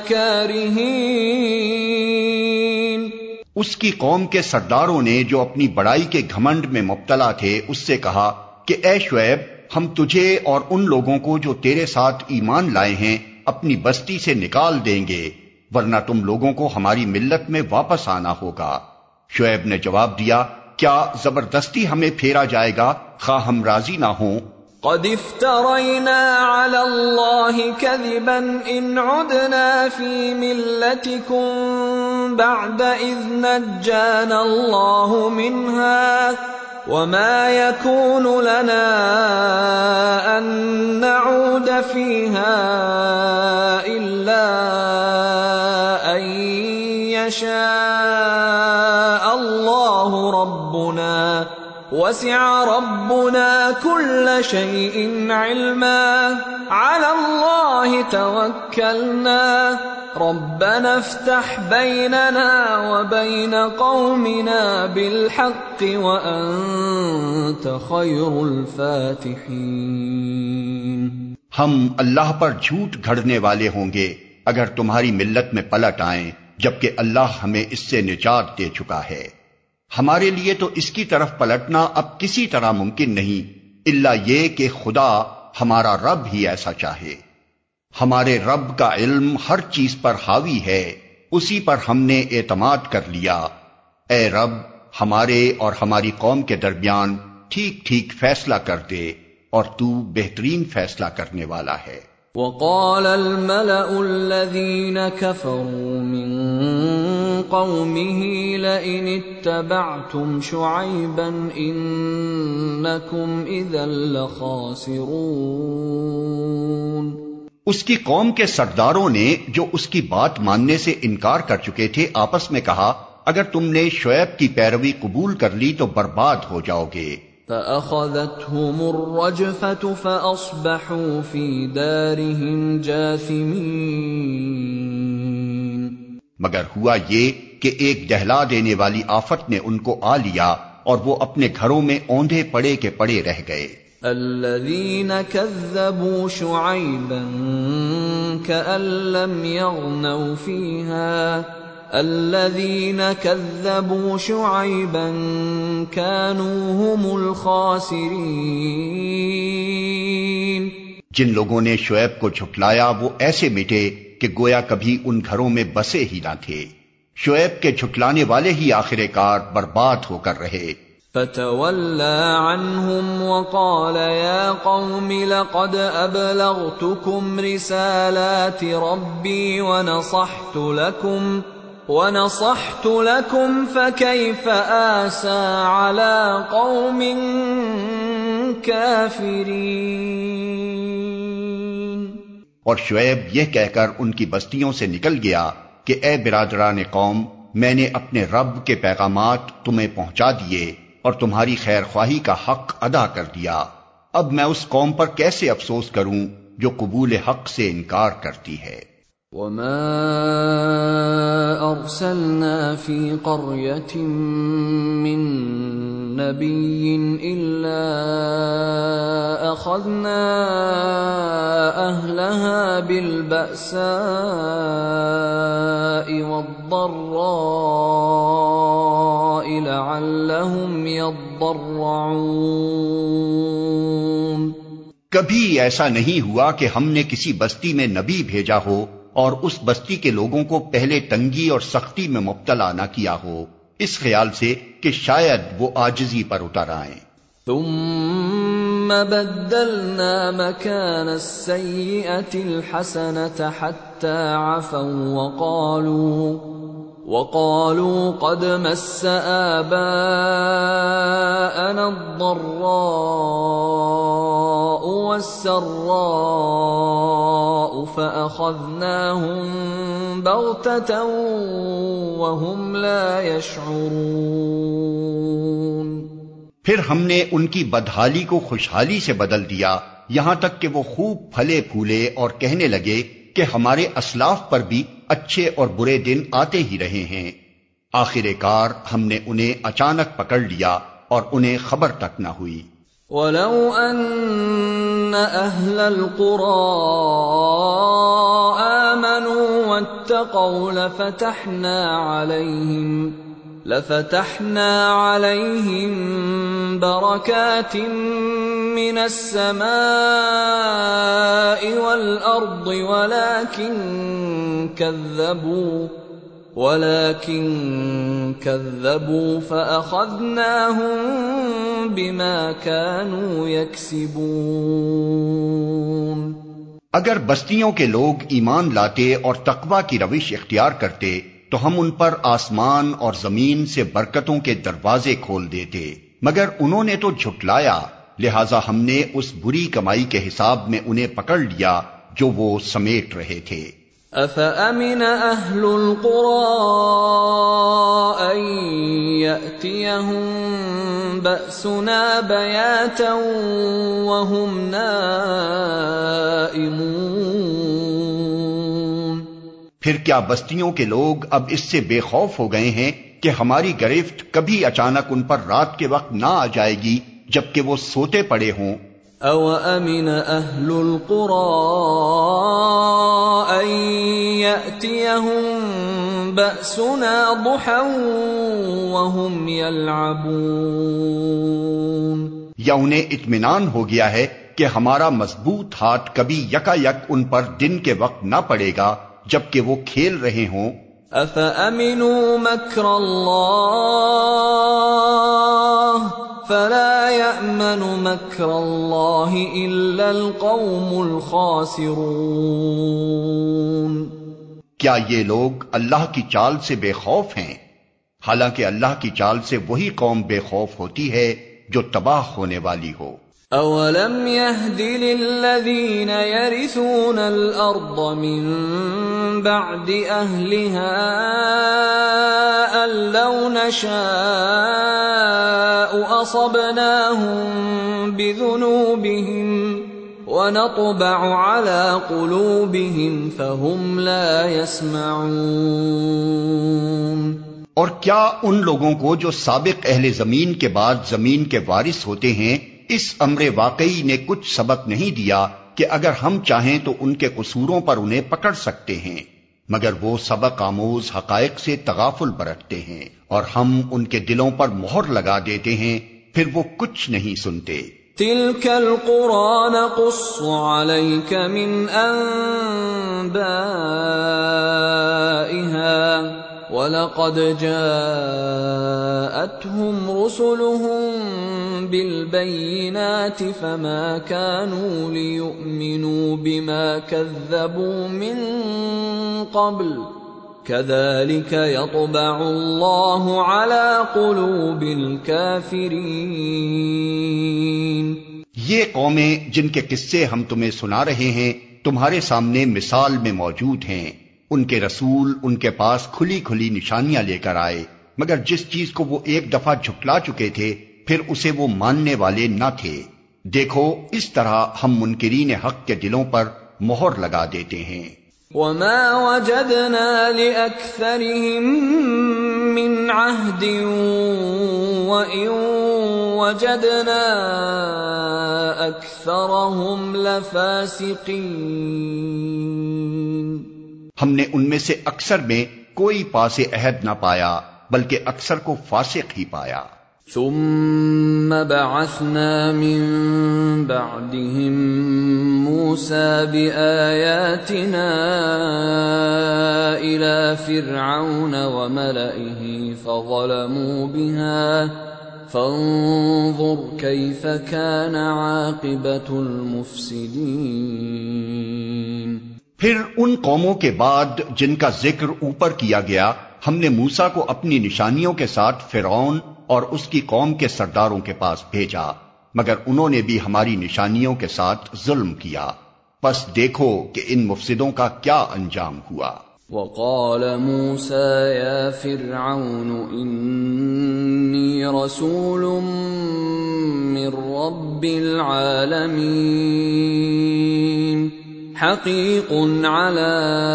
A: كارهين۔
B: اس کی قوم کے سرداروں نے جو اپنی بڑائی کے گھمنڈ میں مبتلا تھے اس سے کہا کہ اے شعیب، ہم تجھے اور ان لوگوں کو جو تیرے ساتھ ایمان لائے ہیں اپنی بستی سے نکال دیں گے، ورنہ تم لوگوں کو ہماری ملت میں واپس آنا ہوگا۔ شعیب نے جواب دیا، کیا زبردستی ہمیں پھیرا جائے گا خواہ ہم راضی نہ ہوں؟
A: قد افترينا على الله كذبا إن عدنا في ملتكم بعد إذ نجانا الله منها وما يكون لنا أن نعود فيها إلا أن يشاء الله ربنا وسع ربنا كل شيء علما على الله توكلنا ربنا افتح بيننا وبين قومنا بالحق وأنت خير الفاتحين۔
B: ہم اللہ پر جھوٹ گھڑنے والے ہوں گے اگر تمہاری ملت میں پلٹ آئیں جبکہ اللہ ہمیں اس سے نجات دے چکا ہے۔ ہمارے لیے تو اس کی طرف پلٹنا اب کسی طرح ممکن نہیں الا یہ کہ خدا ہمارا رب ہی ایسا چاہے۔ ہمارے رب کا علم ہر چیز پر حاوی ہے، اسی پر ہم نے اعتماد کر لیا۔ اے رب ہمارے اور ہماری قوم کے درمیان ٹھیک ٹھیک فیصلہ کر دے اور تو بہترین فیصلہ کرنے والا ہے۔
A: وقال الملأ الذين كفروا من قومه لئن اتبعتم شعيبا إنكم إذا لخاسرون۔
B: اس کی قوم کے سرداروں نے جو اس کی بات ماننے سے انکار کر چکے تھے آپس میں کہا اگر تم نے شعیب کی پیروی قبول کر لی تو برباد ہو جاؤ گے۔
A: فأخذتهم الرجفة فأصبحوا في دارهم جاثمين۔
B: مگر ہوا یہ کہ ایک دہلا دینے والی آفت نے ان کو آ لیا اور وہ اپنے گھروں میں اوندھے پڑے کے پڑے رہ گئے۔
A: الذين كذبوا شعيبا كأن لم يغنوا فيها الذين كذبوا شعيبا كانوا هم الخاسرين۔
B: جن لوگوں نے شعیب کو جھٹلایا وہ ایسے مٹے کہ گویا کبھی ان گھروں میں بسے ہی نہ تھے۔ شعیب کے جھٹلانے والے ہی آخر کار برباد ہو کر رہے۔
A: فتولى عنهم وقال يا قوم لقد أبلغتكم رسالات ربي ونصحت لكم ونصحت لكم فكيف آسى على قوم كافرين۔
B: اور شعیب یہ کہہ کر ان کی بستیوں سے نکل گیا کہ اے برادران قوم، میں نے اپنے رب کے پیغامات تمہیں پہنچا دیے اور تمہاری خیر خواہی کا حق ادا کر دیا، اب میں اس قوم پر کیسے افسوس کروں جو قبول حق سے انکار کرتی ہے۔
A: وما ارسلنا في قرية من نبي الا اخذنا اهلها بالبأساء والضراء لعلهم يضرعون۔
B: کبھی ایسا نہیں ہوا کہ ہم نے کسی بستی میں نبی بھیجا ہو اور اس بستی کے لوگوں کو پہلے تنگی اور سختی میں مبتلا نہ کیا ہو، اس خیال سے کہ شاید وہ عاجزی پر اتر آئیں۔
A: ثم بدلنا مكان السيئة الحسنة حتى عفوا وقالوا وقالوا قد مس آباءنا الضراء والسراء فأخذناهم بغتة وهم لا يشعرون۔
B: پھر ہم نے ان کی بدحالی کو خوشحالی سے بدل دیا یہاں تک کہ وہ خوب پھلے پھولے اور کہنے لگے کہ ہمارے اسلاف پر بھی اچھے اور برے دن آتے ہی رہے ہیں۔ آخر کار ہم نے انہیں اچانک پکڑ لیا اور انہیں خبر تک نہ ہوئی۔
A: وَلَوْ أَنَّ أَهْلَ الْقُرَىٰ آمَنُوا وَاتَّقَوْا لَفَتَحْنَا عَلَيْهِمْ لَفَتَحْنَا عَلَيْهِمْ بَرَكَاتٍ مِّنَ السَّمَاءِ وَالْأَرْضِ وَلَكِن كَذَّبُوا وَلَكِن كَذَّبُوا فَأَخَذْنَاهُم بِمَا كَانُوا يَكْسِبُونَ۔
B: اگر بستیوں کے لوگ ایمان لاتے اور تقوی کی روش اختیار کرتے تو ہم ان پر آسمان اور زمین سے برکتوں کے دروازے کھول دیتے، مگر انہوں نے تو جھٹلایا، لہذا ہم نے اس بری کمائی کے حساب میں انہیں پکڑ لیا جو وہ سمیٹ رہے تھے۔
A: أَفَأَمِنَ أَهْلُ الْقُرَىٰ أَن يَأْتِيَهُم بَأْسُنَا بَيَاتًا وَهُمْ نَائِمُونَ؟
B: پھر کیا بستیوں کے لوگ اب اس سے بے خوف ہو گئے ہیں کہ ہماری گرفت کبھی اچانک ان پر رات کے وقت نہ آ جائے گی جبکہ وہ سوتے پڑے ہوں؟
A: أَوَأَمِنَ أَهْلُ الْقُرَىٰ أَن يَأْتِيَهُم بَأْسُنَا ضُحًى وَهُمْ يَلْعَبُونَ؟
B: یا انہیں اطمینان ہو گیا ہے کہ ہمارا مضبوط ہاتھ کبھی یکا یک ان پر دن کے وقت نہ پڑے گا جبکہ وہ کھیل رہے ہوں؟
A: أَفَأَمِنُوا مَكْرَ اللَّهِ فَلَا يَأْمَنُ مَكْرَ اللَّهِ إِلَّا الْقَوْمُ الْخَاسِرُونَ؟
B: کیا یہ لوگ اللہ کی چال سے بے خوف ہیں؟ حالانکہ اللہ کی چال سے وہی قوم بے خوف ہوتی ہے جو تباہ ہونے والی ہو۔
A: أَوَلَمْ يَهْدِ لِلَّذِينَ يَرِثُونَ الْأَرْضَ مِن بَعْدِ أَهْلِهَا أَن لَّوْ نَشَاءُ أَصَبْنَاهُم بِذُنُوبِهِمْ وَنَطْبَعُ عَلَىٰ قُلُوبِهِمْ فَهُمْ لَا يَسْمَعُونَ۔
B: اور کیا ان لوگوں کو جو سابق اہل زمین کے بعد زمین کے وارث ہوتے ہیں اس امر واقعی نے کچھ سبق نہیں دیا کہ اگر ہم چاہیں تو ان کے قصوروں پر انہیں پکڑ سکتے ہیں، مگر وہ سبق آموز حقائق سے تغافل برتتے ہیں اور ہم ان کے دلوں پر مہر لگا دیتے ہیں، پھر وہ کچھ نہیں سنتے۔
A: تِلْكَ الْقُرَىٰ نَقُصُّ عَلَيْكَ مِنْ أَنبَائِهَا وَلَقَدْ جَاءَتْهُمْ رُسُلُهُم بِالْبَيِّنَاتِ فَمَا كَانُوا لِيُؤْمِنُوا بِمَا كَذَّبُوا مِن قَبْلُ كَذَلِكَ يَطْبَعُ اللَّهُ عَلَىٰ قُلُوبِ الْكَافِرِينَ۔
B: یہ قومیں جن کے قصے ہم تمہیں سنا رہے ہیں تمہارے سامنے مثال میں موجود ہیں۔ ان کے رسول ان کے پاس کھلی کھلی نشانیاں لے کر آئے، مگر جس چیز کو وہ ایک دفعہ جھٹلا چکے تھے پھر اسے وہ ماننے والے نہ تھے۔ دیکھو اس طرح ہم منکرین حق کے دلوں پر مہر لگا دیتے ہیں۔
A: وَمَا وَجَدْنَا لِأَكْثَرِهِم مِّنْ عَهْدٍ وَإِن وَجَدْنَا أَكْثَرَهُمْ لَفَاسِقِينَ۔
B: ہم نے ان میں سے اکثر میں کوئی پاس عہد نہ پایا بلکہ اکثر کو فاسق ہی پایا۔
A: ثم بعثنا من بعدهم موسى بآياتنا إلى فرعون وملئه فظلموا بها فانظر كيف كان عاقبة المفسدين۔
B: پھر ان قوموں کے بعد جن کا ذکر اوپر کیا گیا ہم نے موسیٰ کو اپنی نشانیوں کے ساتھ فرعون اور اس کی قوم کے سرداروں کے پاس بھیجا، مگر انہوں نے بھی ہماری نشانیوں کے ساتھ ظلم کیا، پس دیکھو کہ ان مفسدوں کا کیا انجام ہوا۔
A: وقال موسى يا فرعون إني رسول من رب العالمين حقيق على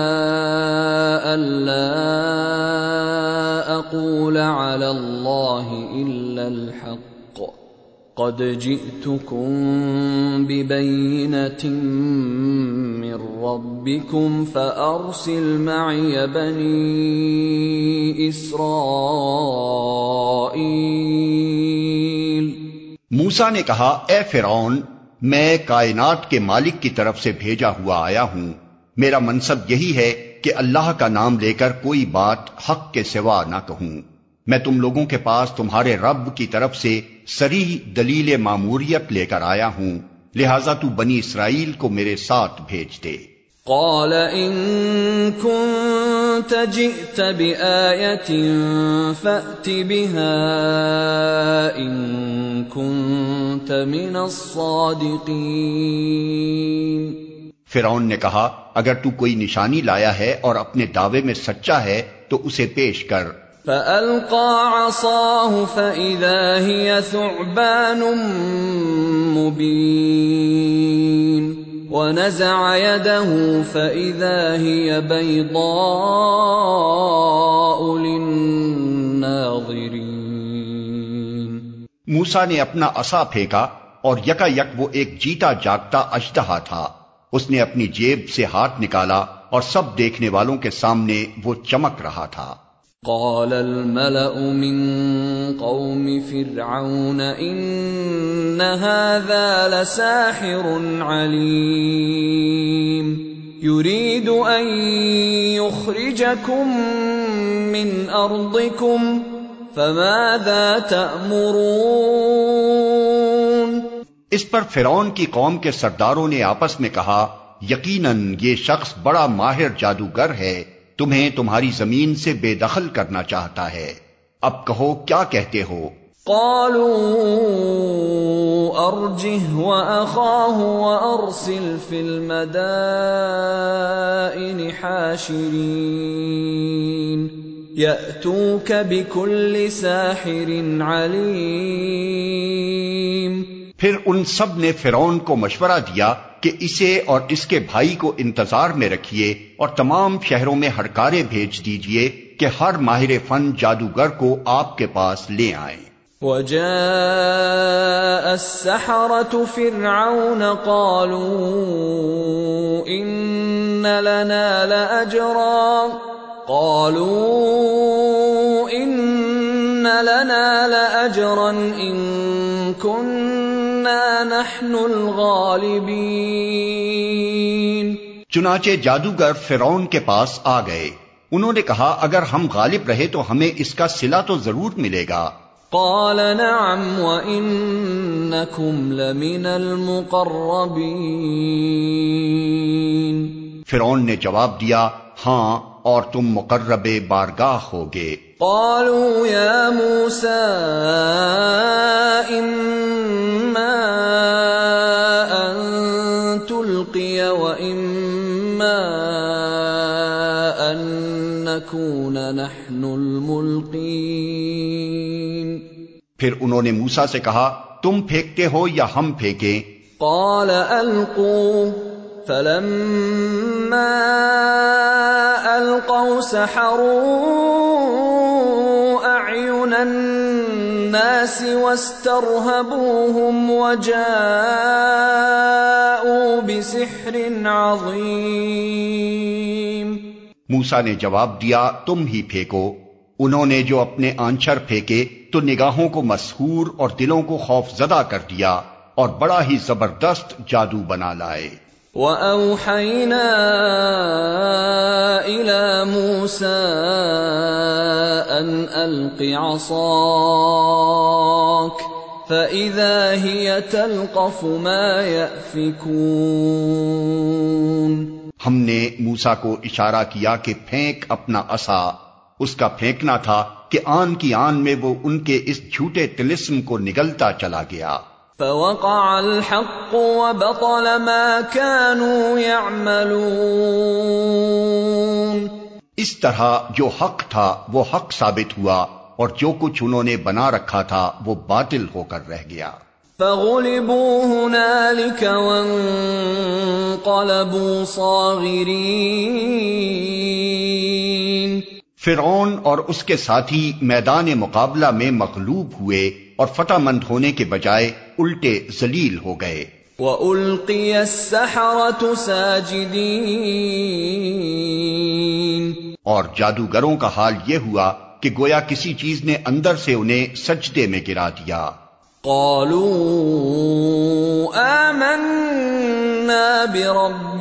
A: ألا أقول على الله إلا الحق قد جئتكم ببينة من ربكم فأرسل معي بني إسرائيل۔
B: موسیٰ نے کہا اے فرعون میں کائنات کے مالک کی طرف سے بھیجا ہوا آیا ہوں، میرا منصب یہی ہے کہ اللہ کا نام لے کر کوئی بات حق کے سوا نہ کہوں۔ میں تم لوگوں کے پاس تمہارے رب کی طرف سے صریح دلیل ماموریت لے کر آیا ہوں، لہذا تو بنی اسرائیل کو میرے ساتھ بھیج دے۔
A: قال ان كنت جئت بآية فأت بها إن كنت من الصادقين۔
B: فرعون نے کہا اگر تو کوئی نشانی لایا ہے اور اپنے دعوے میں سچا ہے تو اسے پیش کر۔
A: فألقى عصاه فإذا هي ثعبان مبين ونزع يده فإذا هي بيضاء للناظرين۔
B: موسیٰ نے اپنا عصا پھینکا اور یکا یک وہ ایک جیتا جاگتا اژدہا تھا۔ اس نے اپنی جیب سے ہاتھ نکالا اور سب دیکھنے والوں کے سامنے وہ چمک رہا تھا۔
A: قال الملأ من قوم فرعون إن هذا لساحر عليم يريد أن يخرجكم من أرضكم فماذا تأمرون؟
B: اس پر فرعون کی قوم کے سرداروں نے آپس میں کہا یقیناً یہ شخص بڑا ماہر جادوگر ہے، تمہیں تمہاری زمین سے بے دخل کرنا چاہتا ہے، اب کہو کیا کہتے ہو؟
A: قالوا ارجه واخاه وارسل في المدائن حاشرين يأتوك بكل ساحر عليم۔
B: پھر ان سب نے فرعون کو مشورہ دیا کہ اسے اور اس کے بھائی کو انتظار میں رکھیے اور تمام شہروں میں ہڑکارے بھیج دیجئے کہ ہر ماہر فن جادوگر کو آپ کے پاس لے آئیں۔
A: وجاء السحرة فرعون قالوا إن لنا لأجرا قالوا إن لنا لأجرا إن كنا نحن الغالبين۔
B: چنانچہ جادوگر فرعون کے پاس آ گئے، انہوں نے کہا اگر ہم غالب رہے تو ہمیں اس کا صلہ تو ضرور ملے گا۔
A: قال نعم وإنكم لمن المقربين۔
B: فرعون نے جواب دیا ہاں اور تم مقرب بارگاہ ہوگے۔
A: قالوا يا موسى إما أن تلقي وإما أن نكون نحن الملقين۔
B: پھر انہوں نے موسیٰ سے کہا تم پھینکتے ہو یا ہم پھینکیں؟
A: قال ألقوا فلما ألقوا سحروا أعين الناس واسترهبوهم وجاءوا بسحر عظيم۔
B: موسیٰ نے جواب دیا تم ہی پھینکو۔ انہوں نے جو اپنے آنچر پھینکے تو نگاہوں کو مسحور اور دلوں کو خوف زدہ کر دیا اور بڑا ہی زبردست جادو بنا لائے۔
A: وَأَوْحَيْنَا إِلَى مُوسَىٰ أَنْ أَلْقِ عَصَاكَ فَإِذَا هِيَ تَلْقَفُ مَا يَأْفِكُونَ۔
B: ہم نے موسیٰ کو اشارہ کیا کہ پھینک اپنا عصا۔ اس کا پھینکنا تھا کہ آن کی آن میں وہ ان کے اس جھوٹے طلسم کو نگلتا چلا گیا۔
A: فوقع الحق وبطل ما كانوا يعملون۔
B: اس طرح جو حق تھا وہ حق ثابت ہوا اور جو کچھ انہوں نے بنا رکھا تھا وہ باطل ہو کر رہ گیا۔
A: فغلبوا هنالك وانقلبوا صاغرين۔
B: فرعون اور اس کے ساتھی میدان مقابلہ میں مغلوب ہوئے اور فتح مند ہونے کے بجائے الٹے ذلیل ہو گئے۔
A: وَأُلْقِيَ السَّحَرَةُ سَاجِدِينَ۔
B: اور جادوگروں کا حال یہ ہوا کہ گویا کسی چیز نے اندر سے انہیں سجدے میں گرا دیا۔
A: قالوا آمنا برب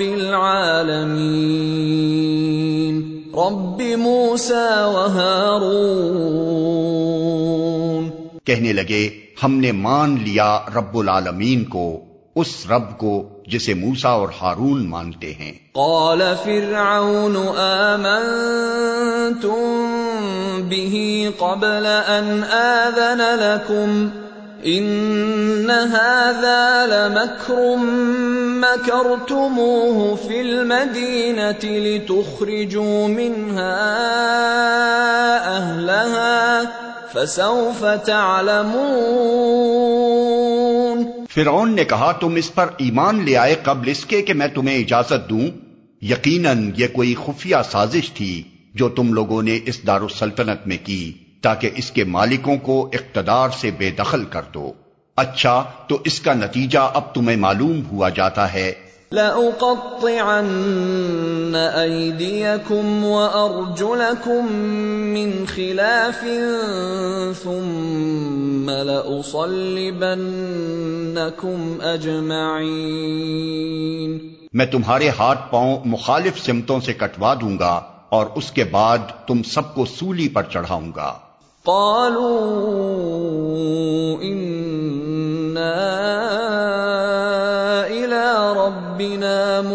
A: العالمین رب موسیٰ وہارون۔
B: کہنے لگے ہم نے مان لیا رب العالمین کو، اس رب کو جسے موسیٰ اور ہارون مانتے ہیں۔
A: قال فرعون آمنتم به قبل ان آذن لكم ان هذا لمكر مكرتموه في المدينة لتخرجوا منها أهلها فسوف تعلمون۔
B: فرعون نے کہا تم اس پر ایمان لے آئے قبل اس کے کہ میں تمہیں اجازت دوں؟ یقیناً یہ کوئی خفیہ سازش تھی جو تم لوگوں نے اس دارالسلطنت میں کی تاکہ اس کے مالکوں کو اقتدار سے بے دخل کر دو۔ اچھا تو اس کا نتیجہ اب تمہیں معلوم ہوا جاتا ہے۔
A: لَأُقَطِّعَنَّ أَيْدِيَكُمْ وَأَرْجُلَكُمْ مِنْ خِلَافٍ ثُمَّ لَأُصَلِّبَنَّكُمْ أَجْمَعِينَ۔
B: میں تمہارے ہاتھ پاؤں مخالف سمتوں سے کٹوا دوں گا اور اس کے بعد تم سب کو سولی پر چڑھاؤں گا۔
A: قالوا انا الى ربنا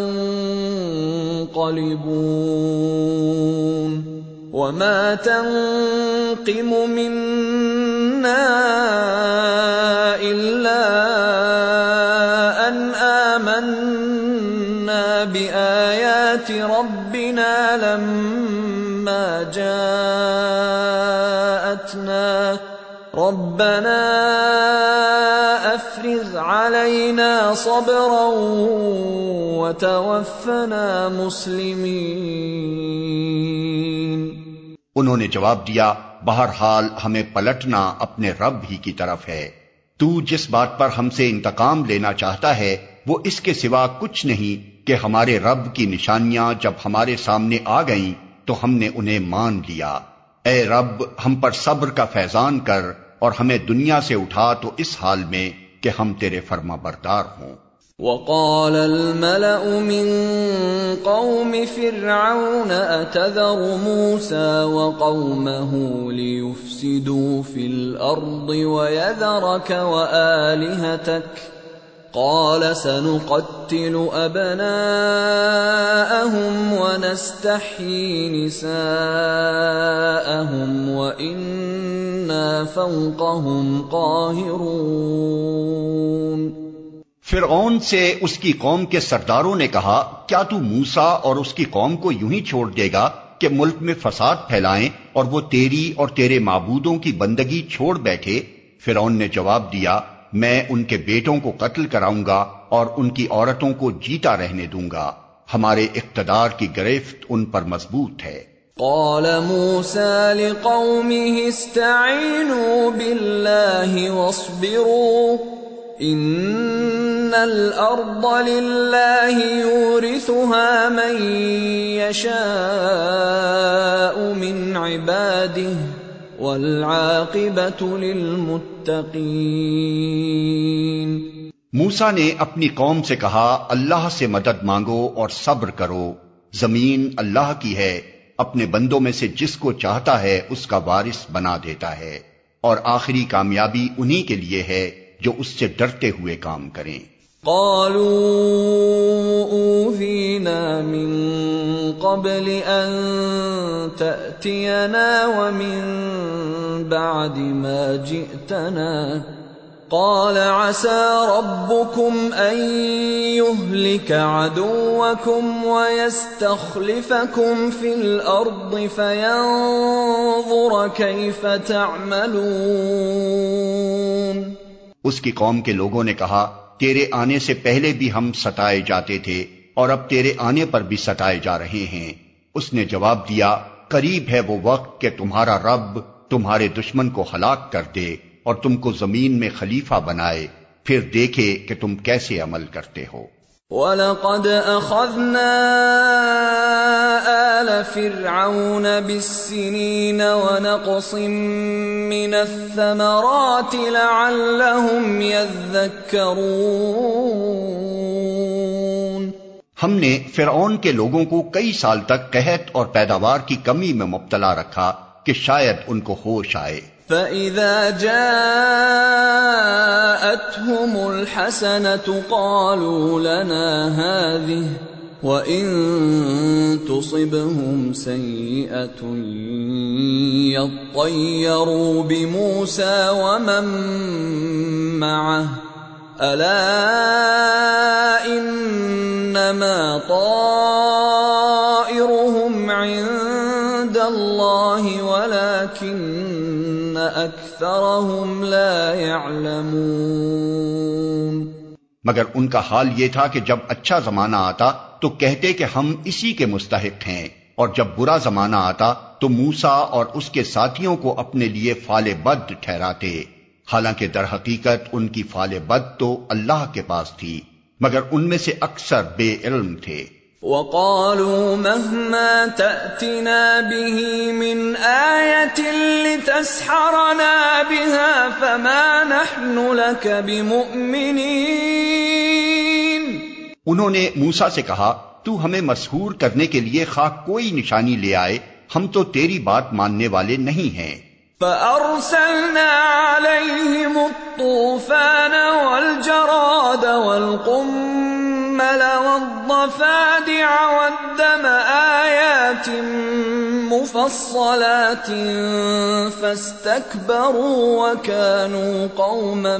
A: منقلبون وما تنقم منا الا ان آمنا بآيات ربنا لما جاءتنا ربنا افرغ علينا صبرا وتوفنا مسلمين۔
B: انہوں نے جواب دیا بہرحال ہمیں پلٹنا اپنے رب ہی کی طرف ہے۔ تو جس بات پر ہم سے انتقام لینا چاہتا ہے وہ اس کے سوا کچھ نہیں کہ ہمارے رب کی نشانیاں جب ہمارے سامنے آ گئیں تو ہم نے انہیں مان لیا۔ اے رب ہم پر صبر کا فیضان کر اور ہمیں دنیا سے اٹھا تو اس حال میں کہ ہم تیرے فرما بردار ہوں۔
A: وقال الملأ من قوم فرعون أتذر موسى وقومه ليفسدوا في الأرض ويذرك وآلهتك قال سنقتل أبناءهم ونستحيي نساءهم وإنا فوقهم قاهرون۔
B: فرعون سے اس کی قوم کے سرداروں نے کہا کیا تو موسیٰ اور اس کی قوم کو یوں ہی چھوڑ دے گا کہ ملک میں فساد پھیلائیں اور وہ تیری اور تیرے معبودوں کی بندگی چھوڑ بیٹھے؟ فرعون نے جواب دیا میں ان کے بیٹوں کو قتل کراؤں گا اور ان کی عورتوں کو جیتا رہنے دوں گا۔ ہمارے اقتدار کی گرفت ان پر مضبوط ہے۔
A: قال موسى لقومه استعينوا بالله واصبروا ان الارض لله يورثها من يشاء من عباده والعاقبۃ للمتقین۔
B: موسیٰ نے اپنی قوم سے کہا اللہ سے مدد مانگو اور صبر کرو، زمین اللہ کی ہے، اپنے بندوں میں سے جس کو چاہتا ہے اس کا وارث بنا دیتا ہے، اور آخری کامیابی انہی کے لیے ہے جو اس سے ڈرتے ہوئے کام کریں۔
A: قالوا اوذینا من قبل ان تأتینا ومن بعد ما جئتنا قال عسى ربكم ان يهلك عدوكم ويستخلفكم في الارض فينظر كيف تعملون۔
B: اس کی قوم کے لوگوں نے کہا تیرے آنے سے پہلے بھی ہم ستائے جاتے تھے اور اب تیرے آنے پر بھی ستائے جا رہے ہیں۔ اس نے جواب دیا قریب ہے وہ وقت کہ تمہارا رب تمہارے دشمن کو ہلاک کر دے اور تم کو زمین میں خلیفہ بنائے، پھر دیکھے کہ تم کیسے عمل کرتے ہو۔
A: وَلَقَدْ أَخَذْنَا آلَ فِرْعَوْنَ بِالسِّنِينَ وَنَقْصٍ مِّنَ الثَّمَرَاتِ لَعَلَّهُمْ يَذَّكَّرُونَ۔
B: ہم نے فرعون کے لوگوں کو کئی سال تک قحط اور پیداوار کی کمی میں مبتلا رکھا کہ شاید ان کو ہوش آئے۔
A: فَإِذَا جَاءَتْهُمُ الْحَسَنَةُ قَالُوا لَنَا هَٰذِهِ وَإِن تُصِبْهُمْ سَيِّئَةٌ يَطَّيَّرُوا بِمُوسَىٰ وَمَن مَّعَهُ أَلَا إِنَّمَا طَائِرُهُمْ عِندَ اللَّهِ وَلَٰكِنَّ أَكْثَرَهُمْ لَا يَعْلَمُونَ۔
B: مگر ان کا حال یہ تھا کہ جب اچھا زمانہ آتا تو کہتے کہ ہم اسی کے مستحق ہیں، اور جب برا زمانہ آتا تو موسیٰ اور اس کے ساتھیوں کو اپنے لیے فال بد ٹھہراتے، حالانکہ در حقیقت ان کی فال بد تو اللہ کے پاس تھی، مگر ان میں سے اکثر بے علم تھے۔
A: وَقَالُوا مَهْمَا تَأْتِنَا بِهِ مِنْ آيَةٍ لِتَسْحَرَنَا بِهَا فَمَا نَحْنُ لَكَ بِمُؤْمِنِينَ۔
B: انہوں نے موسیٰ سے کہا، تو ہمیں مسحور کرنے کے لیے خواہ کوئی نشانی لے آئے، ہم تو تیری بات ماننے والے نہیں ہیں۔
A: فَأَرْسَلْنَا عَلَيْهِمُ الطُّوفَانَ وَالْجَرَادَ وَالْقُمَّلَ وَالضَّفَادِعَ وَالدَّمَ آيَاتٍ مُفَصَّلَاتٍ فَاسْتَكْبَرُوا وَكَانُوا قَوْمًا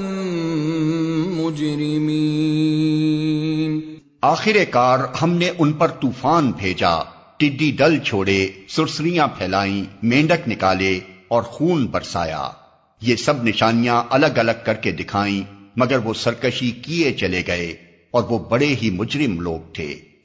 A: مُجْرِمِينَ۔
B: آخر کار ہم نے ان پر طوفان بھیجا، ٹڈی دل چھوڑے، سرسریاں پھیلائیں، مینڈک نکالے اور خون برسایا۔ یہ سب نشانیاں الگ الگ کر کے دکھائیں، مگر وہ سرکشی کیے چلے گئے اور وہ بڑے ہی مجرم لوگ تھے۔